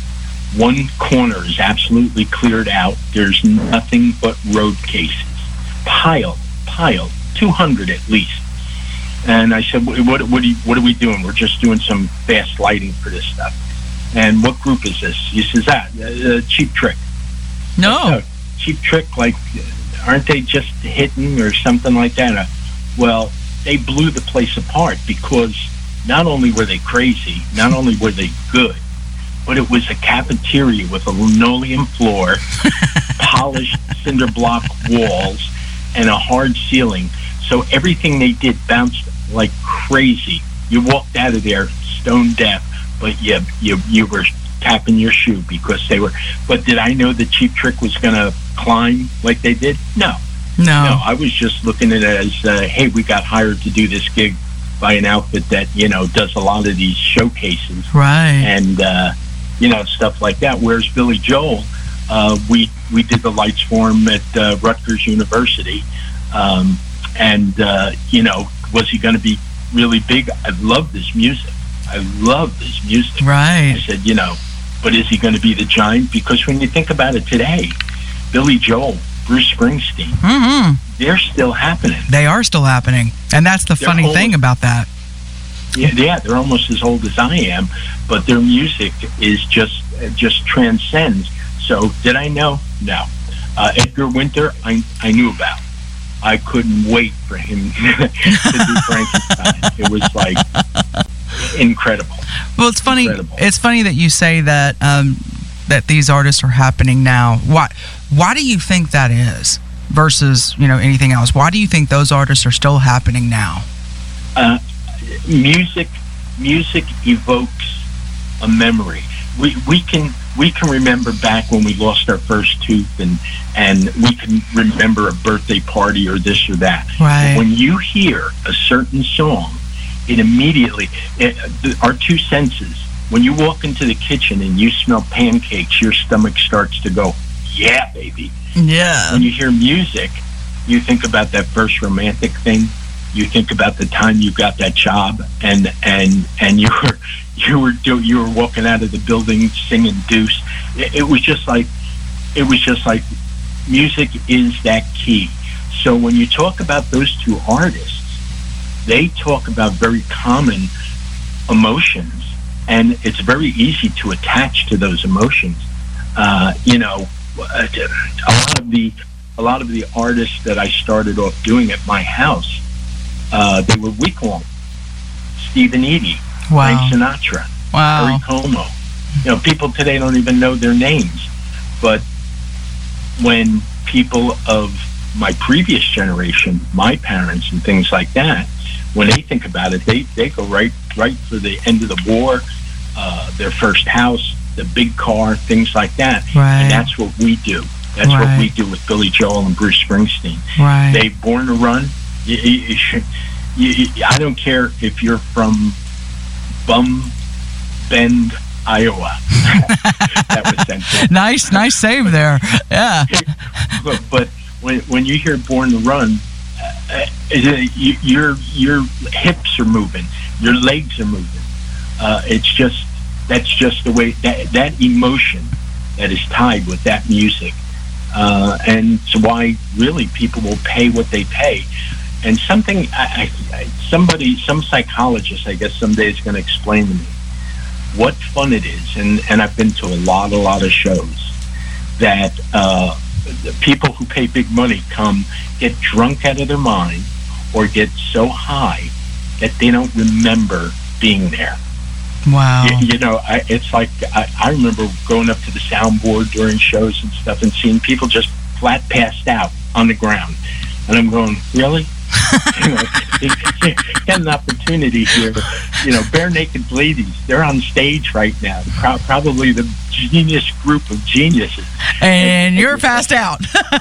one corner is absolutely cleared out. There's nothing but road cases. Piled, piled, two hundred at least. And I said, what, what, what, are, you, what are we doing? We're just doing some fast lighting for this stuff. And what group is this? He says, that, uh, Cheap Trick. No. Uh, Cheap Trick, like, aren't they just hitting or something like that? Uh, well, they blew the place apart because not only were they crazy, not only were they good, but it was a cafeteria with a linoleum floor, polished cinder block walls, and a hard ceiling. So everything they did bounced like crazy. You walked out of there stone deaf, but you you you were tapping your shoe because they were. But did I know the Cheap Trick was going to climb like they did? No. No. No, I was just looking at it as, uh, hey, we got hired to do this gig by an outfit that, you know, does a lot of these showcases. Right. And, uh, you know, stuff like that. Whereas Billy Joel, uh, we we did the lights for him at uh, Rutgers University. Um, and, uh, you know, was he going to be really big? I love this music. I love this music. Right. I said, you know, but is he going to be the giant? Because when you think about it today, Billy Joel, Bruce Springsteen, mm-hmm. they're still happening. They are still happening. And that's the they're funny old. thing about that. Yeah, yeah, they're almost as old as I am, but their music is just just transcends. So did I know? No. Uh, Edgar Winter, I, I knew about. I couldn't wait for him to do Frankenstein. It was like incredible. Well, it's funny. Incredible. It's funny that you say that um, that these artists are happening now. Why? Why do you think that is versus you know anything else? Why do you think those artists are still happening now? Uh, music, music evokes a memory. We we can we can remember back when we lost our first tooth, and and we can remember a birthday party or this or that. Right. When you hear a certain song, it immediately it, the, our two senses. When you walk into the kitchen and you smell pancakes, your stomach starts to go, yeah, baby. Yeah. When you hear music, you think about that first romantic thing. You think about the time you got that job, and and and you were you were do, you were walking out of the building singing Deuce. It, it was just like it was just like music is that key. So when you talk about those two artists, they talk about very common emotions, and it's very easy to attach to those emotions. Uh, you know, a lot of the a lot of the artists that I started off doing at my house. Uh, they were week-long. Stephen Eady, wow. Frank Sinatra, wow. Perry Como. You know, people today don't even know their names. But when people of my previous generation, my parents and things like that, when they think about it, they, they go right right for the end of the war, uh, their first house, the big car, things like that. Right. And that's what we do. That's right. what we do with Billy Joel and Bruce Springsteen. Right. They Born to Run. You, you, you, you, I don't care if you're from Bum Bend, Iowa. That was sensitive. Nice, nice save there. Yeah. but, but when when you hear "Born to Run," uh, you, your your hips are moving, your legs are moving. Uh, it's just that's just the way that that emotion that is tied with that music, uh, and it's why really people will pay what they pay. And something, I, I, somebody, some psychologist, I guess someday is going to explain to me what fun it is. And, and I've been to a lot, a lot of shows that uh, the people who pay big money come get drunk out of their mind or get so high that they don't remember being there. Wow. You, you know, I, it's like, I, I remember going up to the soundboard during shows and stuff and seeing people just flat passed out on the ground. And I'm going, really? You know, you get an opportunity here. You know, Bare Naked Ladies, they're on stage right now. Pro- probably the genius group of geniuses. And, and you're passed out.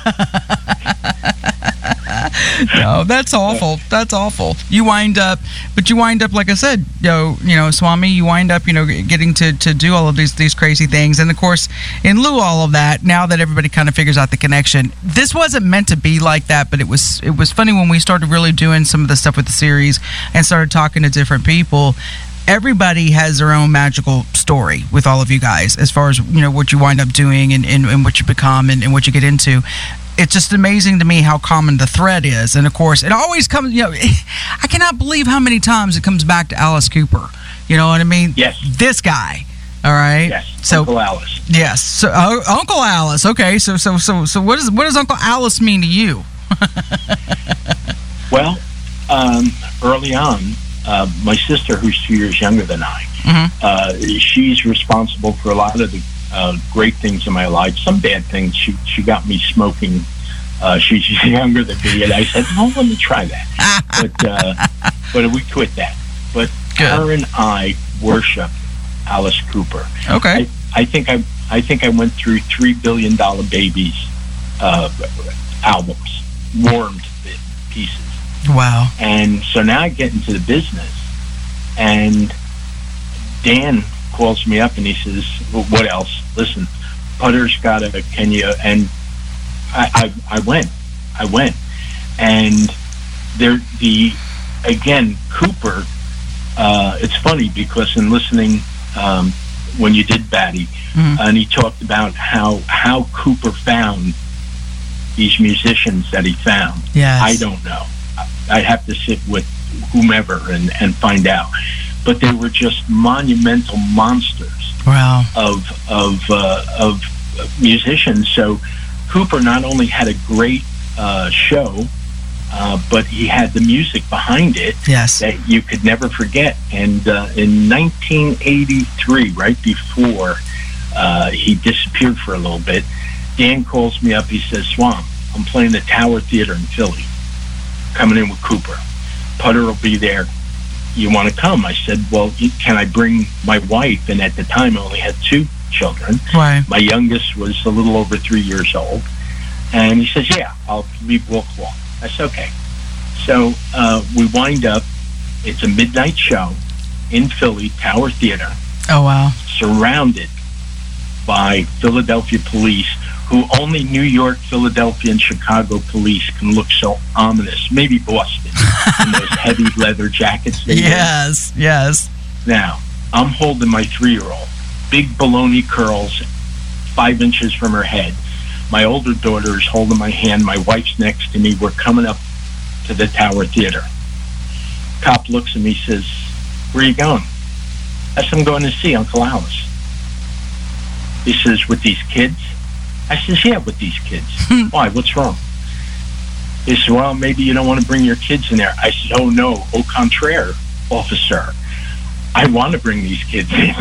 No, that's awful. That's awful. You wind up, but you wind up, like I said, you know, you know, Swami, you wind up, you know, getting to, to do all of these these crazy things. And of course, in lieu of all of that, now that everybody kind of figures out the connection, this wasn't meant to be like that, but it was it was funny when we started really doing some of the stuff with the series and started talking to different people. Everybody has their own magical story with all of you guys as far as, you know, what you wind up doing and, and, and what you become and, and what you get into. It's just amazing to me how common the thread is. And, of course, it always comes, you know, I cannot believe how many times it comes back to Alice Cooper. You know what I mean? Yes. This guy. All right. Yes. So, Uncle Alice. Yes. So, uh, Uncle Alice. Okay. So, so, so, so what, is, what does Uncle Alice mean to you? Well, um, early on, uh, my sister, who's two years younger than I, Mm-hmm. uh, she's responsible for a lot of the uh, great things in my life. Some bad things. She she got me smoking. Uh, she's younger than me, and I said, "No, let me try that." but uh, but we quit that. But Good. her and I worship Alice Cooper. Okay. I, I think I I think I went through three billion dollar babies uh, albums, warmed pieces. Wow. And so now I get into the business, and Dan calls me up and he says, well, what else? Listen, Putter's got a Kenya, and I, I, I went, I went. And there, the again, Cooper, uh, it's funny because in listening, um, when you did Batty, mm-hmm. and he talked about how, how Cooper found these musicians that he found. Yes. I don't know. I'd have to sit with whomever and, and find out. But they were just monumental monsters. Wow. of of uh, of musicians. So Cooper not only had a great uh, show, uh, but he had the music behind it yes. that you could never forget. And uh, in nineteen eighty-three, right before uh, he disappeared for a little bit, Dan calls me up. He says, "Swamp, I'm playing the Tower Theater in Philly, coming in with Cooper. Putter will be there. You want to come?" I said, "Well, can I bring my wife?" And at the time, I only had two children. Right. My youngest was a little over three years old. And he says, "Yeah, I'll leave Walk Walk." I said, "Okay." So uh, we wind up, it's a midnight show in Philly, Tower Theater. Oh, wow. Surrounded by Philadelphia police, who only New York, Philadelphia, and Chicago police can look so ominous. Maybe Boston, in those heavy leather jackets they Yes, wear. yes. Now, I'm holding my three-year-old. Big baloney curls, five inches from her head. My older daughter is holding my hand. My wife's next to me. We're coming up to the Tower Theater. Cop looks at me, says, "Where are you going?" I said, "I'm going to see Uncle Alice." He says, "With these kids?" I says, "Yeah, with these kids." "Why? What's wrong?" He said, "Well, maybe you don't want to bring your kids in there." I said, "Oh, no, au contraire, officer. I want to bring these kids in."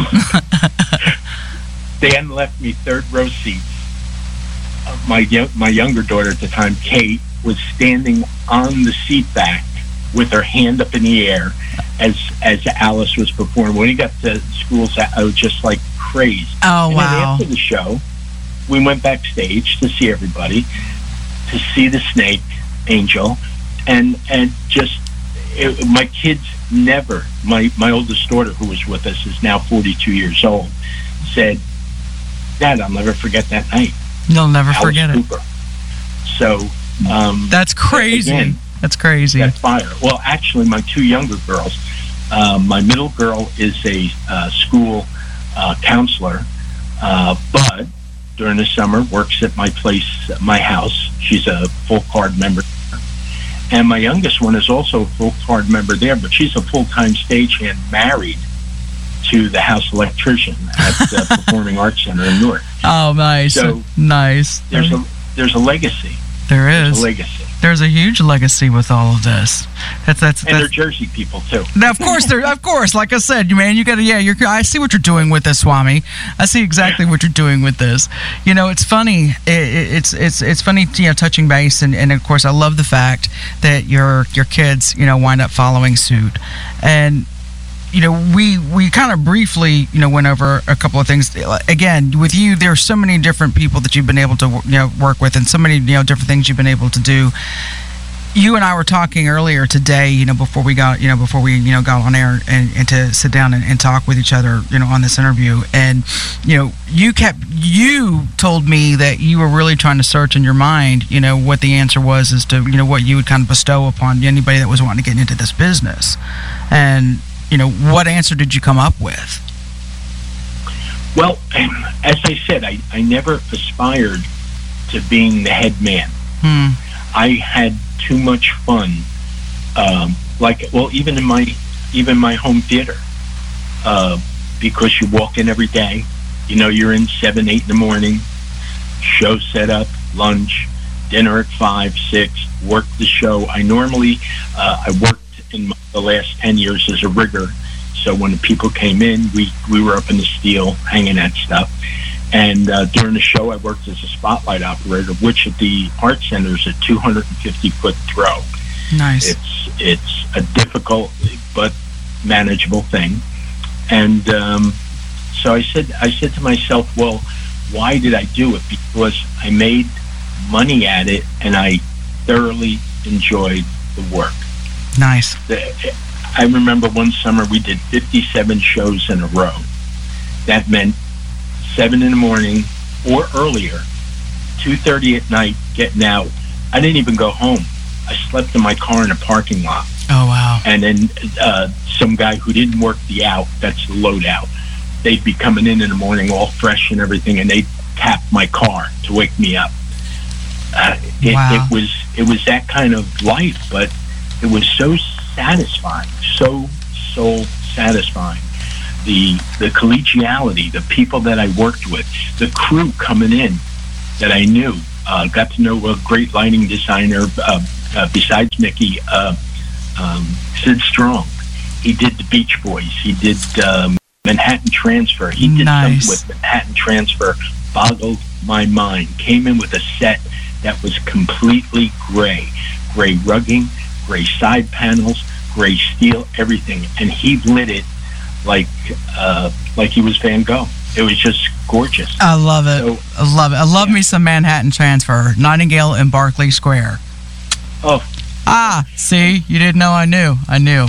Dan left me third row seats. Uh, my, my younger daughter at the time, Kate, was standing on the seat back with her hand up in the air as as Alice was performing. When he got to schools, I was just like crazy. Oh, and wow. then after the show, we went backstage to see everybody, to see the snake, Angel, and and just, it, my kids never, my, my oldest daughter, who was with us, is now forty-two years old, said, "Dad, I'll never forget that night." You'll never Alice forget Cooper. it. So, um, that's crazy. Again, that's crazy. That's fire. Well, actually, my two younger girls, uh, my middle girl is a uh, school uh, counselor, uh, but during the summer works at my place, my house. She's a full card member. And my youngest one is also a full card member there, but she's a full-time stagehand married to the house electrician at the Performing Arts Center in Newark. Oh, nice. So nice. There's a there's a legacy. There is. There's a legacy. There's a huge legacy with all of this. That's that's. And that's, they're Jersey people too. Now, of course, they're of course. Like I said, you man, you got to. Yeah, you're. I see what you're doing with this, Swami. I see exactly what you're doing with this. You know, it's funny. It, it, it's it's it's funny. You know, touching base, and, and of course, I love the fact that your your kids, you know, wind up following suit, and. You know, we, we kind of briefly, you know, went over a couple of things. Again, with you, there are so many different people that you've been able to, you know, work with, and so many, you know, different things you've been able to do. You and I were talking earlier today, you know, before we got, you know, before we, you know, got on air and, and to sit down and, and talk with each other, you know, on this interview. And, you know, you kept, you told me that you were really trying to search in your mind, you know, what the answer was as to, you know, what you would kind of bestow upon anybody that was wanting to get into this business. And, you know, what answer did you come up with? Well, as I said, I, I never aspired to being the head man. Hmm. I had too much fun. Um, like, well, even in my even my home theater, uh, because you walk in every day, you know, you're in seven, eight in the morning, show set up, lunch, dinner at five, six, work the show. I normally, uh, I worked in the last ten years as a rigger. So when the people came in, we, we were up in the steel, hanging that stuff. And uh, during the show, I worked as a spotlight operator, which at the Art Center is a two hundred fifty foot throw. Nice. It's it's a difficult but manageable thing. And um, so I said I said to myself, well, why did I do it? Because I made money at it, and I thoroughly enjoyed the work. Nice. I remember one summer we did fifty-seven shows in a row. That meant seven in the morning or earlier, two thirty at night, getting out. I didn't even go home. I slept in my car in a parking lot. Oh, wow. And then uh, some guy who didn't work the out, that's the load out, they'd be coming in in the morning all fresh and everything, and they'd tap my car to wake me up. Uh, it, wow. it was it was that kind of life, but it was so satisfying, so, so satisfying. The, the collegiality, the people that I worked with, the crew coming in that I knew, uh, got to know a great lighting designer uh, uh, besides Mickey, uh, Um, Sid Strong. He did the Beach Boys. He did um, Manhattan Transfer. He did nice. something with Manhattan Transfer. Boggled my mind. Came in with a set that was completely gray. Gray rugging, gray side panels, gray steel, everything. And he lit it like uh, like he was Van Gogh. It was just gorgeous. I love it. So, I love it. I love yeah. me some Manhattan Transfer. Nightingale in Berkeley Square. Oh. Ah, see, you didn't know I knew. I knew.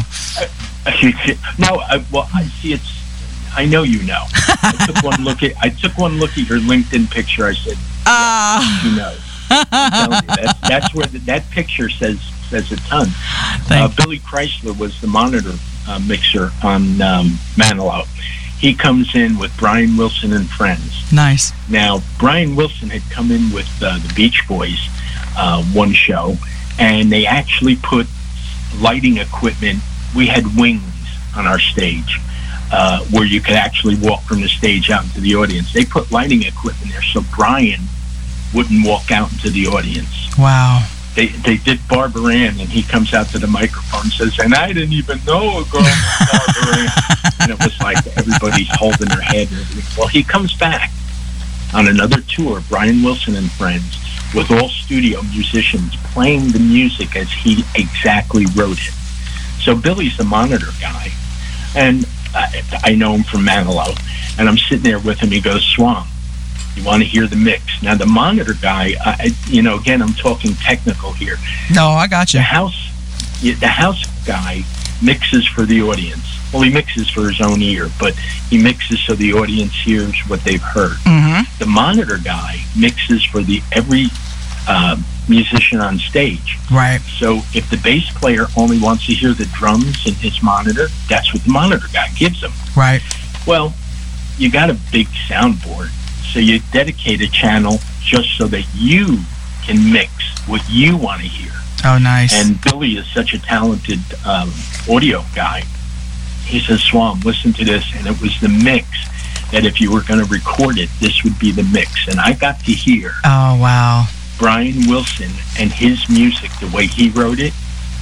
No, I, well, I see. It's. I know you know. I took one look at. I took one look at your LinkedIn picture. I said, Ah, yeah, you know. I'm telling you, that's, that's where the, that picture says says a ton. Uh, Billy Chrysler was the monitor uh, mixer on um, Manilow. He comes in with Brian Wilson and friends. Nice. Now, Brian Wilson had come in with uh, the Beach Boys uh, one show. And they actually put lighting equipment. We had wings on our stage uh, where you could actually walk from the stage out into the audience. They put lighting equipment there so Brian wouldn't walk out into the audience. Wow. They they did Barbara Ann, and he comes out to the microphone and says, and I didn't even know a girl named Barbara Ann. And it was like everybody's holding their head and everything. Well, he comes back on another tour, Brian Wilson and friends, with all studio musicians playing the music as he exactly wrote it. So Billy's the monitor guy, and I, I know him from Manilow, and I'm sitting there with him. He goes, Swam, you want to hear the mix? Now, the monitor guy, I, you know, again, I'm talking technical here. No, I got you. The house, the house guy mixes for the audience. Well, he mixes for his own ear, but he mixes so the audience hears what they've heard. Mm-hmm. The monitor guy mixes for the every uh, musician on stage. Right. So if the bass player only wants to hear the drums in his monitor, that's what the monitor guy gives him. Right. Well, you got a big soundboard, so you dedicate a channel just so that you can mix what you want to hear. Oh, nice. And Billy is such a talented um, audio guy. He says, Swam, listen to this. And it was the mix that if you were going to record it, this would be the mix. And I got to hear oh, wow. Brian Wilson and his music, the way he wrote it.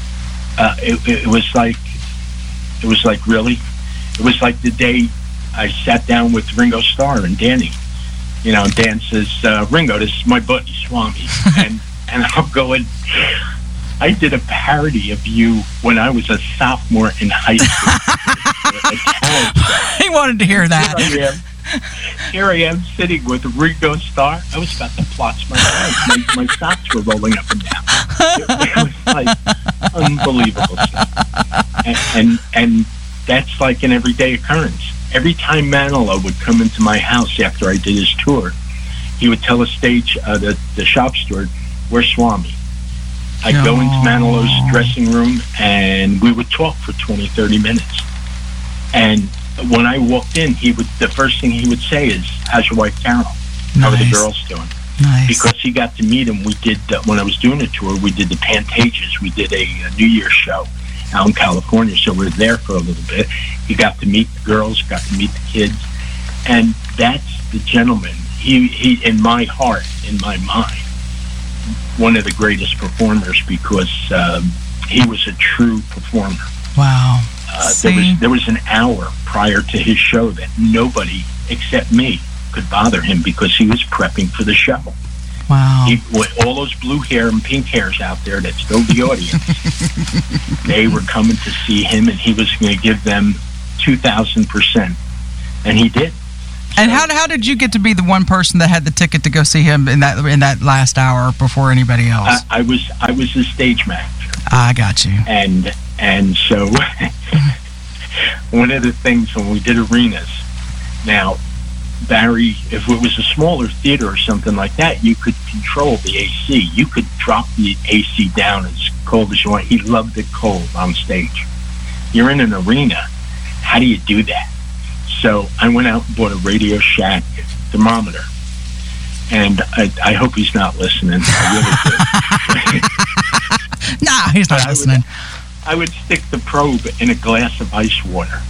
Uh, it, it was like, it was like, really? It was like the day I sat down with Ringo Starr and Danny. You know, Dan says, uh, Ringo, this is my buddy, Swami. and, and I'm going... I did a parody of you when I was a sophomore in high school. He wanted to hear that. Here I am, here I am sitting with Ringo Starr. I was about to plotch my eyes. My, my socks were rolling up and down. It, it was like unbelievable stuff. And, and, and that's like an everyday occurrence. Every time Manilow would come into my house after I did his tour, he would tell a stage, uh, the, the shop steward, where's Swami? I'd go into Manilow's dressing room, and we would talk for twenty, thirty minutes. And when I walked in, he would the first thing he would say is, how's your wife, Carol? How Nice. are the girls doing? Nice. Because he got to meet him. We did, uh, when I was doing a tour, we did the Pantages. We did a, a New Year's show out in California, so we were there for a little bit. He got to meet the girls, got to meet the kids. And that's the gentleman. He, he in my heart, in my mind, one of the greatest performers because um, he was a true performer. Wow. Uh, there was there was an hour prior to his show that nobody except me could bother him because he was prepping for the show. Wow. He, with all those blue hair and pink hairs out there that filled the audience, they were coming to see him, and he was going to give them two thousand percent, and he did. And how how did you get to be the one person that had the ticket to go see him in that in that last hour before anybody else? I, I was I was his stage manager. I got you. And and so one of the things when we did arenas, now Barry, if it was a smaller theater or something like that, you could control the A C. You could drop the A C down as cold as you want. He loved it cold on stage. You're in an arena. How do you do that? So I went out and bought a Radio Shack thermometer. And I, I hope he's not listening. I really do. Nah, he's not I listening. Would, I would stick the probe in a glass of ice water.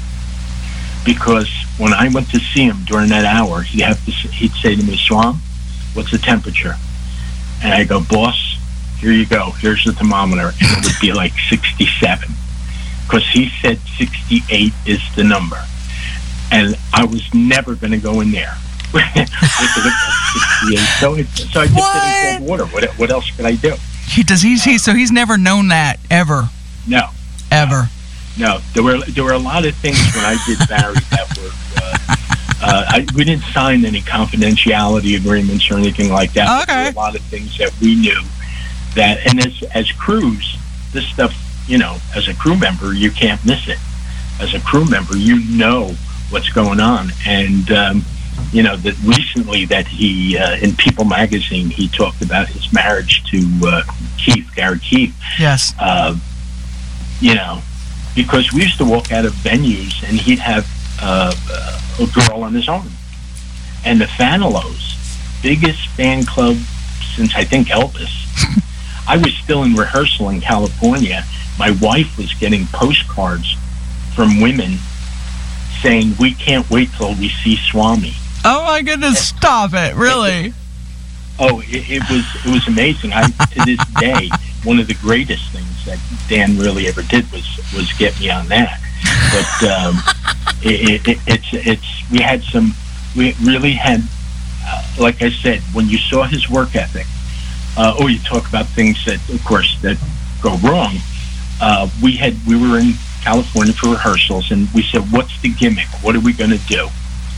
Because when I went to see him during that hour, he'd, have to, he'd say to me, Swam, what's the temperature? And I go, boss, here you go. Here's the thermometer. And it would be like sixty-seven. Because he said sixty-eight is the number. And I was never going to go in there with the sixty-eight. So, it, so I just What? did it in cold water. What, what else could I do? He does. He's he. So he's never known that ever, No. ever. No. There were there were a lot of things when I did Barry that were... Uh, uh, I, we didn't sign any confidentiality agreements or anything like that. But there Okay. were a lot of things that we knew that... And as, as crews, this stuff, you know, as a crew member, you can't miss it. As a crew member, you know what's going on. And, um, you know, that recently that he, uh, in People magazine, he talked about his marriage to uh, Keith, Gary Keith. Yes. Uh, you know, because we used to walk out of venues and he'd have uh, a girl on his arm. And the Fanilows, biggest fan club since, I think, Elvis. I was still in rehearsal in California. My wife was getting postcards from women saying, we can't wait till we see Swami. Oh my goodness! Stop it! Really? Oh, it, it was it was amazing. I to this day, one of the greatest things that Dan really ever did was was get me on that. But um, it, it, it's it's we had some we really had uh, like I said, when you saw his work ethic. Uh, oh, you talk about things that, of course, that go wrong. Uh, we had we were in California for rehearsals, and we said, "What's the gimmick? What are we going to do?"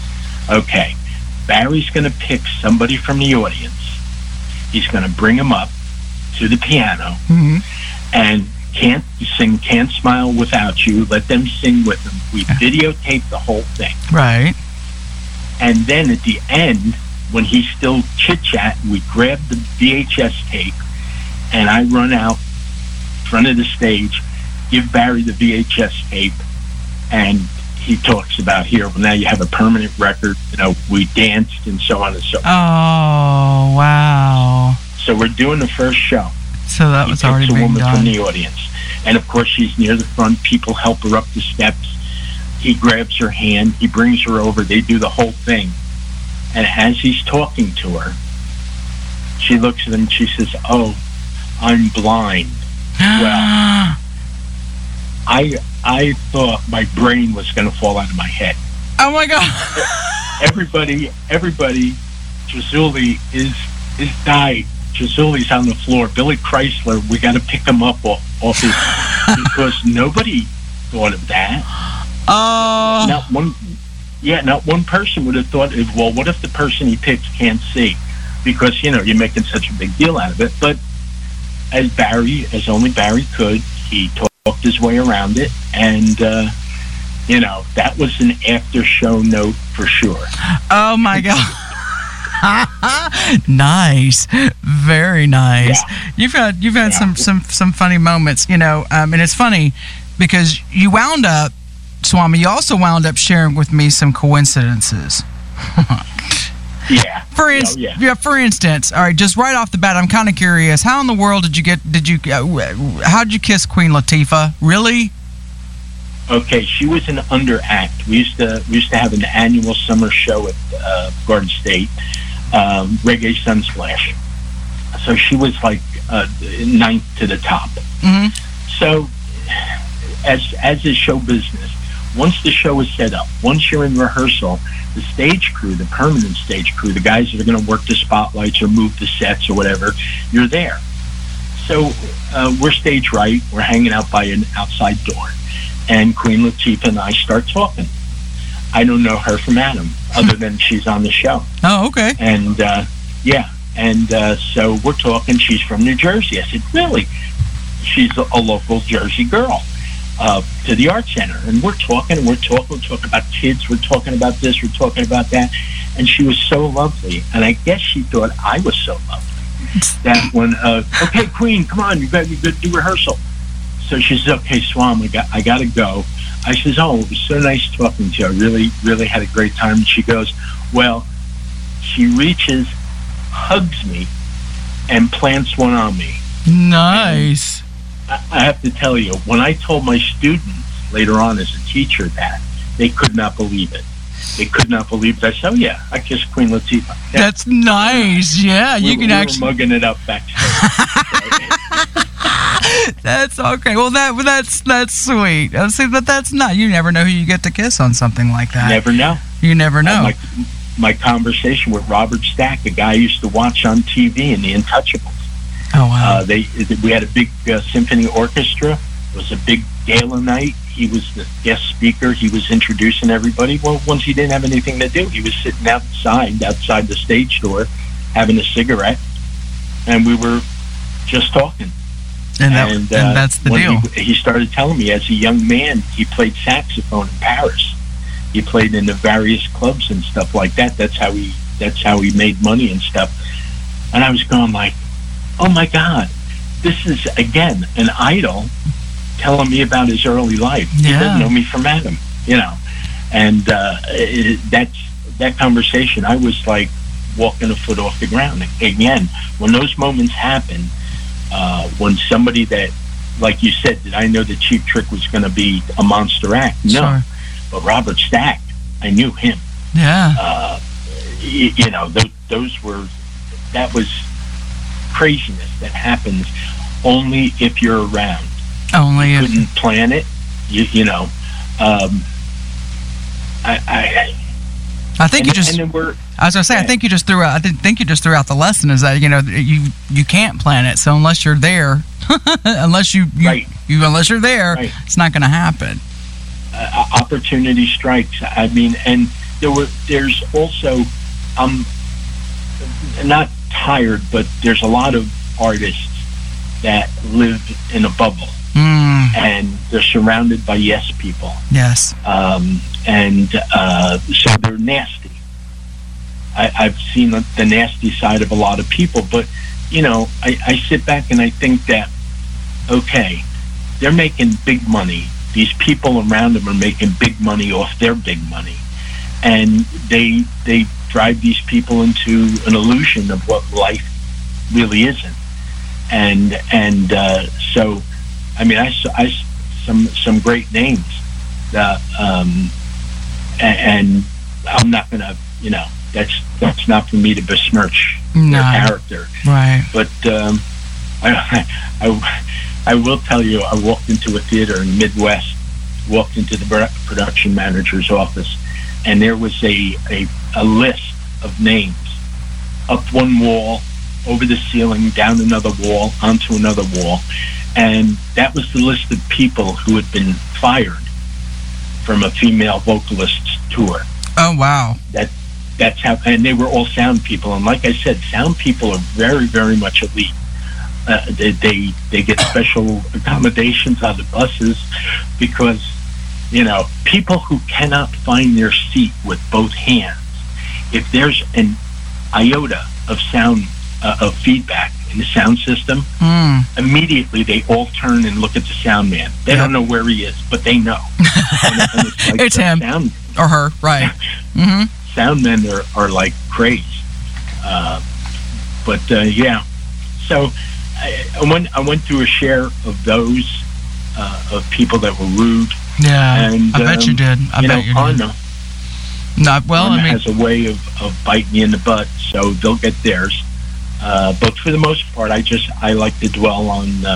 Okay, Barry's going to pick somebody from the audience. He's going to bring him up to the piano, Mm-hmm. and can't sing "Can't Smile Without You." Let them sing with him. We videotape the whole thing, Right. and then at the end, when he's still chit-chatting, we grab the V H S tape, and I run out front of the stage, give Barry the V H S tape, and he talks about, here, well, now you have a permanent record, you know, we danced, and so on and so Oh forth. wow! So we're doing the first show. So that He was picks already a being woman from done. the audience. And, of course, she's near the front. People help her up the steps. He grabs her hand. He brings her over. They do the whole thing. And as he's talking to her, she looks at him and she says, "Oh, I'm blind." Well, I I thought my brain was going to fall out of my head. Oh my God! Everybody, everybody, Trezulli is is died. Trezulli's on the floor. Billy Chrysler, we got to pick him up off, off his, because nobody thought of that. Oh. Not one, yeah, not one person would have thought, well, what if the person he picks can't see? Because, you know, you're making such a big deal out of it. But as Barry, as only Barry could, he talked his way around it. And, uh, you know, that was an after-show note for sure. Oh my God! Nice, very nice. Yeah. You've had you've had Yeah. some some some funny moments, you know. Um, and it's funny because you wound up, Swami. You also wound up sharing with me some coincidences. Yeah. For instance, Oh, yeah. yeah. For instance, all right. Just right off the bat, I'm kind of curious. How in the world did you get? Did you? Uh, how did you kiss Queen Latifah? Really? Okay, she was an under act. We used to we used to have an annual summer show at uh, Garden State, um, Reggae Sunsplash. So she was like uh, ninth to the top. Mm-hmm. So, as as is show business, once the show is set up, once you're in rehearsal, the stage crew, the permanent stage crew, the guys that are going to work the spotlights or move the sets or whatever, you're there. So uh, we're stage right. We're hanging out by an outside door. And Queen Latifah and I start talking. I don't know her from Adam, other than she's on the show. Oh, okay. And, uh, yeah, and uh, so we're talking. She's from New Jersey. I said, really? She's a, a local Jersey girl uh, to the Art Center. And we're talking, and we're talking, we're talking about kids, we're talking about this, we're talking about that. And she was so lovely. And I guess she thought I was so lovely. that when, uh, okay, Queen, come on, you got to do rehearsal. So she says, okay, Swam, I got, I got to go. I says, oh, it was so nice talking to you. I really, really had a great time. And she goes, well, she reaches, hugs me, and plants one on me. Nice. I, I have to tell you, when I told my students later on as a teacher that, they could not believe it. They could not believe it. I said, oh, yeah, I kissed Queen Latifah. Yeah. That's nice. Yeah, you we, can we actually... We were mugging it up backstage. That's okay. Well, that that's that's sweet. I see, but that's not. You never know who you get to kiss on something like that. Never know. You never know. Uh, my, my conversation with Robert Stack, a guy I used to watch on T V in The Untouchables. Oh wow. Uh, they we had a big uh, symphony orchestra. It was a big gala night. He was the guest speaker. He was introducing everybody. Well, once he didn't have anything to do, he was sitting outside, outside the stage door, having a cigarette, and we were just talking. And, that, and, uh, and that's the when deal. He, he started telling me as a young man, he played saxophone in Paris. He played in the various clubs and stuff like that. That's how he. That's how he made money and stuff. And I was going like, oh my God, this is again an idol telling me about his early life. Yeah. He doesn't know me from Adam, you know. And uh, it, that's that conversation. I was like walking a foot off the ground. Again, when those moments happen. Uh, when somebody that, like you said, did I know that Cheap Trick was going to be a monster act? No. Sure. But Robert Stack, I knew him. Yeah. Uh, you, you know, those, those were, that was craziness that happens only if you're around. Only you if... couldn't plan it, you, you know. Um, I, I, I think and, you just... And then we're, I was gonna say, I think you just threw out. I think you just threw out the lesson is that you know you you can't plan it. So unless you're there, unless you, you, right. you unless you're there, right. it's not going to happen. Uh, opportunity strikes. I mean, and there were. There's also, I'm not tired, but there's a lot of artists that live in a bubble, mm. and they're surrounded by yes people. Yes, um, and uh, so they're nasty. I, I've seen the, the nasty side of a lot of people, but, you know, I, I sit back and I think that, okay, they're making big money. These people around them are making big money off their big money. And they they drive these people into an illusion of what life really isn't. And and uh, so, I mean, I saw I, some, some great names. Uh, um, and, and I'm not going to, you know, That's that's not for me to besmirch no. their character, right? But um, I, I I will tell you, I walked into a theater in the Midwest, walked into the production manager's office, and there was a a, a list of names up one wall, over the ceiling, down another wall, onto another wall, and that was the list of people who had been fired from a female vocalist's tour. Oh wow! That. That's how, and they were all sound people. And like I said, sound people are very, very much elite. Uh, they, they they get special accommodations on the buses because, you know, people who cannot find their seat with both hands, if there's an iota of sound, uh, of feedback in the sound system, mm. immediately they all turn and look at the sound man. They yep. don't know where he is, but they know. and, and it's like it's him. Sound, or her, right. mm-hmm. Sound men are, are like crazy. Uh, but, uh, yeah. So I, I went I went through a share of those, uh, of people that were rude. Yeah, and, I bet um, you did. I you bet know, you Karma, did. Not well, Karma I mean... has a way of, of biting you in the butt, so they'll get theirs. Uh, but for the most part, I just, I like to dwell on, uh,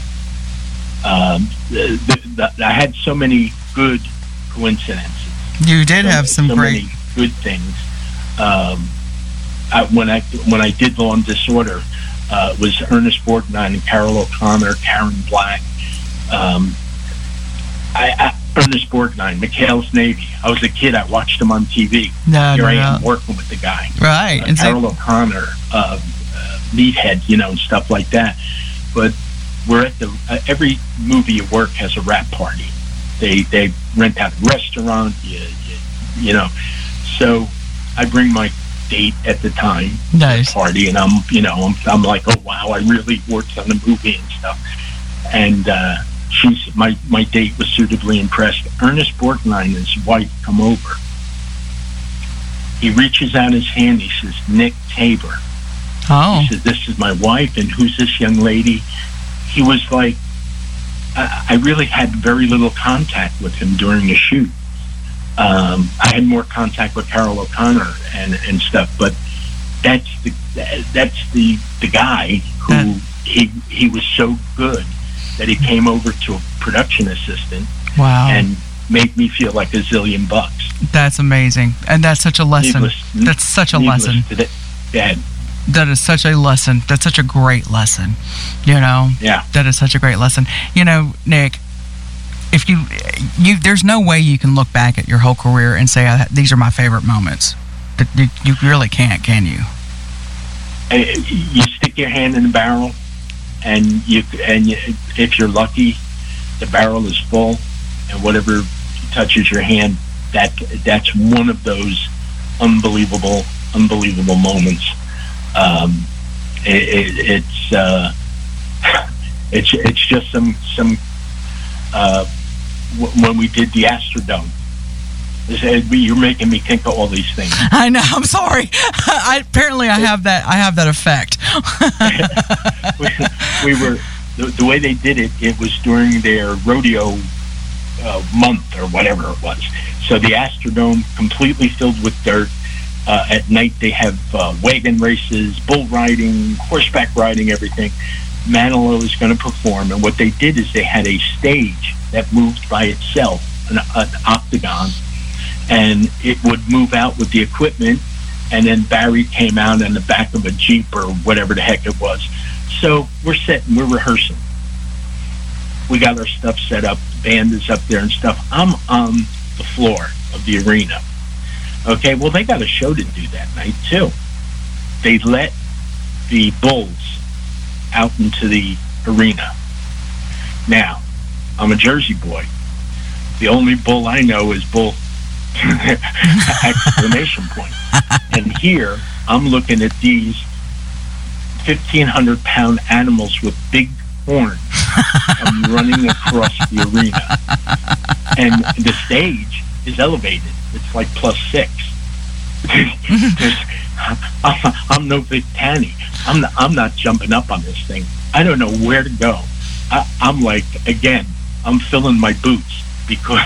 um, the, the, the, I had so many good coincidences. You did so, have some so great... many good things. Um, I, when I when I did Law and Disorder, uh, it was Ernest Borgnine and Carol O'Connor, Karen Black, um, I, I, Ernest Borgnine, McHale's Navy. I was a kid. I watched him on T V. No, Here no, I am no. working with the guy. Right. Uh, and Carol so, O'Connor, uh, uh, Meathead, you know, and stuff like that. But we're at the uh, every movie you work has a rap party. They they rent out a restaurant. You, you, you know, so I bring my date at the time. Nice. Party, and I'm, you know, I'm, I'm like, oh wow, I really worked on the movie and stuff. And uh, she's my my date was suitably impressed. Ernest Borgnine and his wife come over. He reaches out his hand. He says, Nick Tabor. Oh. He says, this is my wife, and who's this young lady? He was like, I, I really had very little contact with him during the shoot. Um, I had more contact with Carol O'Connor and, and stuff, but that's the that's the the guy who Uh. he he was so good that he came over to a production assistant Wow. and made me feel like a zillion bucks. That's amazing. And that's such a lesson. Needless- that's such a needless lesson. to th- Dad, That is such a lesson. That's such a great lesson. You know? yeah. That is such a great lesson. You know, Nick, if you, you, there's no way you can look back at your whole career and say, these are my favorite moments. That You, you really can't, can you? Uh, You stick your hand in the barrel, and you and you, if you're lucky, the barrel is full, and whatever touches your hand, that that's one of those unbelievable, unbelievable moments. Um, it, it, it's uh, it's it's just some some uh, w- when we did the Astrodome. You're making me think of all these things. I know. I'm sorry. I, apparently, I have that. I have that effect. we, we were the, the way they did it. It was during their rodeo uh, month or whatever it was. So the Astrodome completely filled with dirt. Uh, at night they have uh, wagon races, bull riding, horseback riding, everything. Manilow is going to perform, and what they did is they had a stage that moved by itself, an, an octagon, and it would move out with the equipment, and then Barry came out in the back of a Jeep or whatever the heck it was. So we're sitting, we're rehearsing. We got our stuff set up, the band is up there and stuff. I'm on the floor of the arena. Okay, well, they got a show to do that night, too. They let the bulls out into the arena. Now, I'm a Jersey boy. The only bull I know is Bull exclamation point. And here, I'm looking at these fifteen hundred pound animals with big horns come running across the arena. And the stage is elevated. It's like plus six. I'm, I'm no big tanny. I'm not, I'm not jumping up on this thing. I don't know where to go. I, I'm like, again, I'm filling my boots because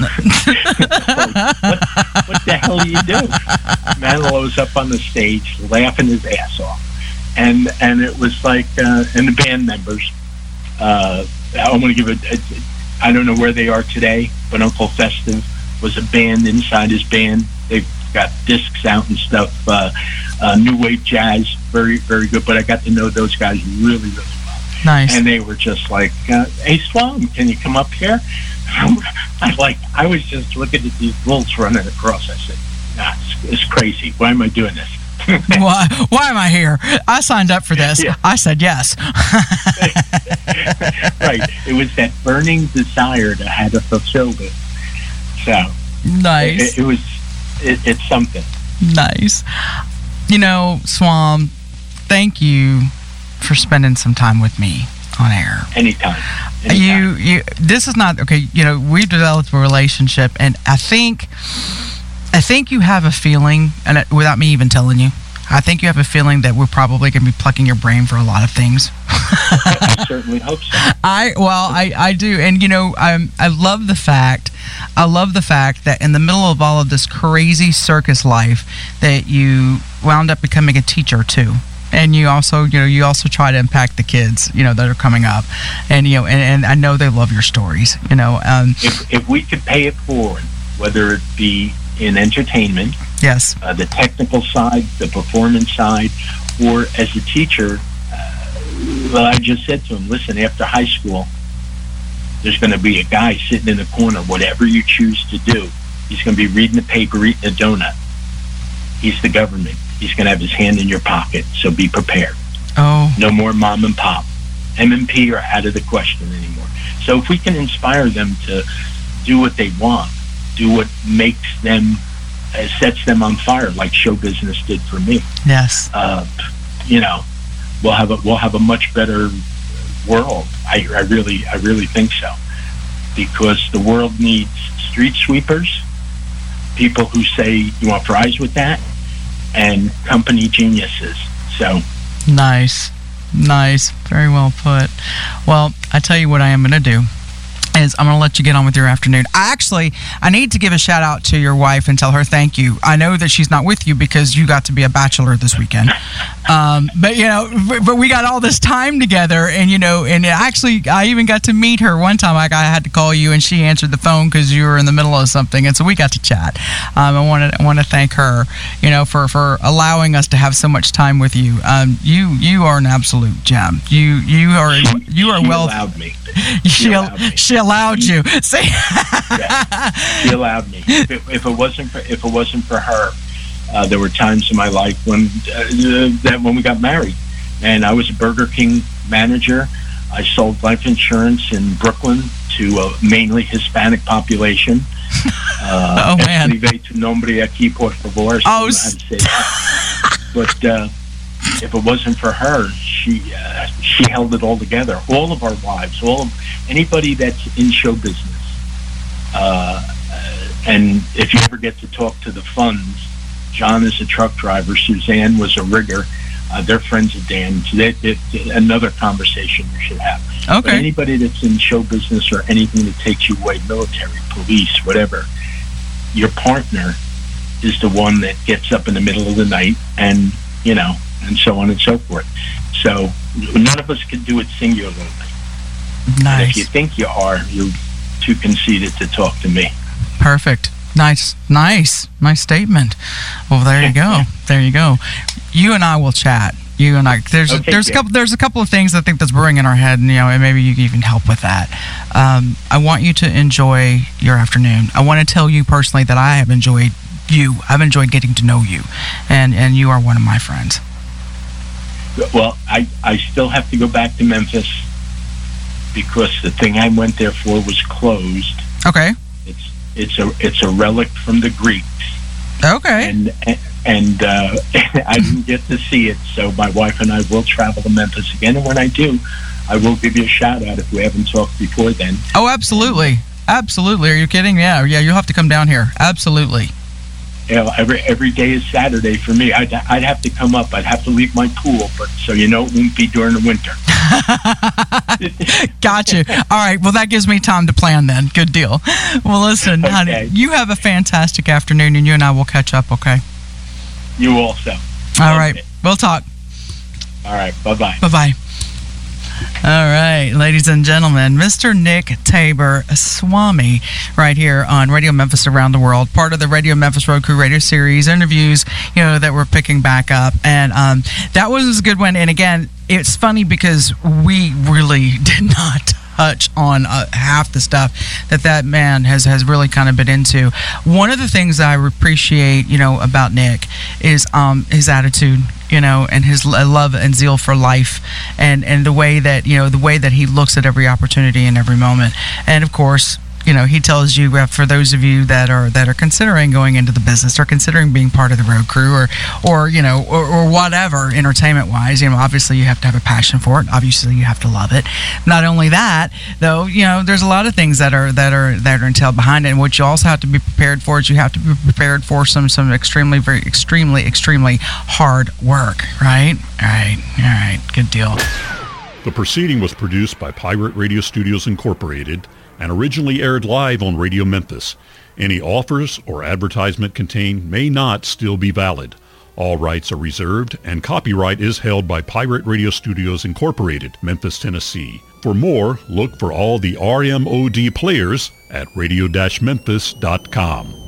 what, what the hell are you doing? Manilow's up on the stage laughing his ass off. And and it was like, uh, and the band members, uh, I want to give it, a, I don't know where they are today, but Uncle Festive was a band inside his band. They've got discs out and stuff, uh, uh, new wave jazz, very, very good. But I got to know those guys really, really well. Nice. And they were just like, uh, hey, Swam, can you come up here? I like, I was just looking at these bulls running across. I said, nah, it's, it's crazy. Why am I doing this? why, why am I here? I signed up for this. Yeah. I said yes. Right. It was that burning desire to have to fulfill this. So Nice. it, it was, it, it's something. Nice. You know, Swam, thank you for spending some time with me on air. Anytime. Anytime. You, you. This is not okay. You know, we've developed a relationship, and I think, I think you have a feeling, and it, without me even telling you, I think you have a feeling that we're probably going to be plucking your brain for a lot of things. I certainly hope so. I well, I, I do, and you know, I I love the fact, I love the fact that in the middle of all of this crazy circus life, that you wound up becoming a teacher too. And you also, you know, you also try to impact the kids, you know, that are coming up, and you know, and, and I know they love your stories, you know. Um, If if we could pay it forward, whether it be in entertainment, yes, uh, the technical side, the performance side, or as a teacher, uh, well, I just said to him, listen, after high school, there's going to be a guy sitting in the corner, whatever you choose to do. He's going to be reading the paper, eating a donut. He's the government. He's going to have his hand in your pocket, so be prepared. oh, No more mom and pop. M and P are out of the question anymore. So if we can inspire them to do what they want, do what makes them uh, sets them on fire, like show business did for me. Yes. Uh, you know, we'll have a we'll have a much better world. I, I really I really think so, because the world needs street sweepers, people who say, "You want fries with that?" and company geniuses. So nice, nice, very well put. Well, I tell you what I am going to do is I'm going to let you get on with your afternoon. I actually, I need to give a shout out to your wife and tell her thank you. I know that she's not with you because you got to be a bachelor this weekend. Um, but, you know, but we got all this time together, and, you know, and actually I even got to meet her one time. Like, I had to call you and she answered the phone because you were in the middle of something. And so we got to chat. Um, I want to I want to thank her, you know, for, for allowing us to have so much time with you. Um, you you are an absolute gem. You you are you are she well. Allowed me. She, she allowed me. She allowed you. See? Yeah, she allowed me. If it, if it wasn't for if it wasn't for her, uh, there were times in my life when uh, that when we got married, and I was a Burger King manager. I sold life insurance in Brooklyn to a mainly Hispanic population. Uh, oh man! Tu nombre aquí, por favor. So oh, I had to say that. But uh, if it wasn't for her, she uh, she held it all together. All of our wives, all of anybody that's in show business, uh, uh, and if you ever get to talk to the Funds, John is a truck driver, Suzanne was a rigger. Uh, they're friends of Dan. So they, they, another conversation you should have. Okay. But anybody that's in show business or anything that takes you away, military, police, whatever, your partner is the one that gets up in the middle of the night and, you know, and so on and so forth. So none of us can do it singularly. Nice. And if you think you are, you're too conceited to talk to me. Perfect. Nice, nice, nice statement. Well, there you go. There you go. You and I will chat. You and I. There's okay, there's good. a couple there's a couple of things I think that's brewing in our head, and you know, and maybe you can even help with that. Um, I want you to enjoy your afternoon. I want to tell you personally that I have enjoyed you. I've enjoyed getting to know you, and and you are one of my friends. Well, I I still have to go back to Memphis because the thing I went there for was closed. Okay. It's it's a it's a relic from the Greeks. Okay. And and uh, I didn't get to see it, so my wife and I will travel to Memphis again. And when I do, I will give you a shout out if we haven't talked before then. Oh, absolutely, absolutely. Are you kidding? Yeah, yeah. You'll have to come down here. Absolutely. You know, every every day is Saturday for me. I'd I'd have to come up. I'd have to leave my pool, but so you know, it won't be during the winter. Gotcha. All right. Well, that gives me time to plan then. Good deal. Well, listen, okay. honey, you have a fantastic afternoon, and you and I will catch up, okay? You also. All right. Okay. We'll talk. All right. Bye-bye. Bye-bye. All right, ladies and gentlemen, Mister Nick Tabor Swami right here on Radio Memphis Around the World, part of the Radio Memphis Road Crew Radio Series interviews, you know, that we're picking back up. And um, that was a good one. And again, it's funny because we really did not touch on uh, half the stuff that that man has, has really kind of been into. One of the things I appreciate, you know, about Nick is um, his attitude, you know, and his love and zeal for life, and, and the way that, you know, the way that he looks at every opportunity and every moment. And of course, you know, he tells you, uh, for those of you that are that are considering going into the business or considering being part of the road crew or, or you know, or, or whatever, entertainment-wise, you know, obviously you have to have a passion for it. Obviously you have to love it. Not only that, though, you know, there's a lot of things that are that are that are entailed behind it. And what you also have to be prepared for is you have to be prepared for some some extremely, very extremely, extremely hard work. Right? All right. All right. Good deal. The proceeding was produced by Pirate Radio Studios Incorporated and originally aired live on Radio Memphis. Any offers or advertisement contained may not still be valid. All rights are reserved, and copyright is held by Pirate Radio Studios Incorporated, Memphis, Tennessee. For more, look for all the R M O D players at radio dash memphis dot com.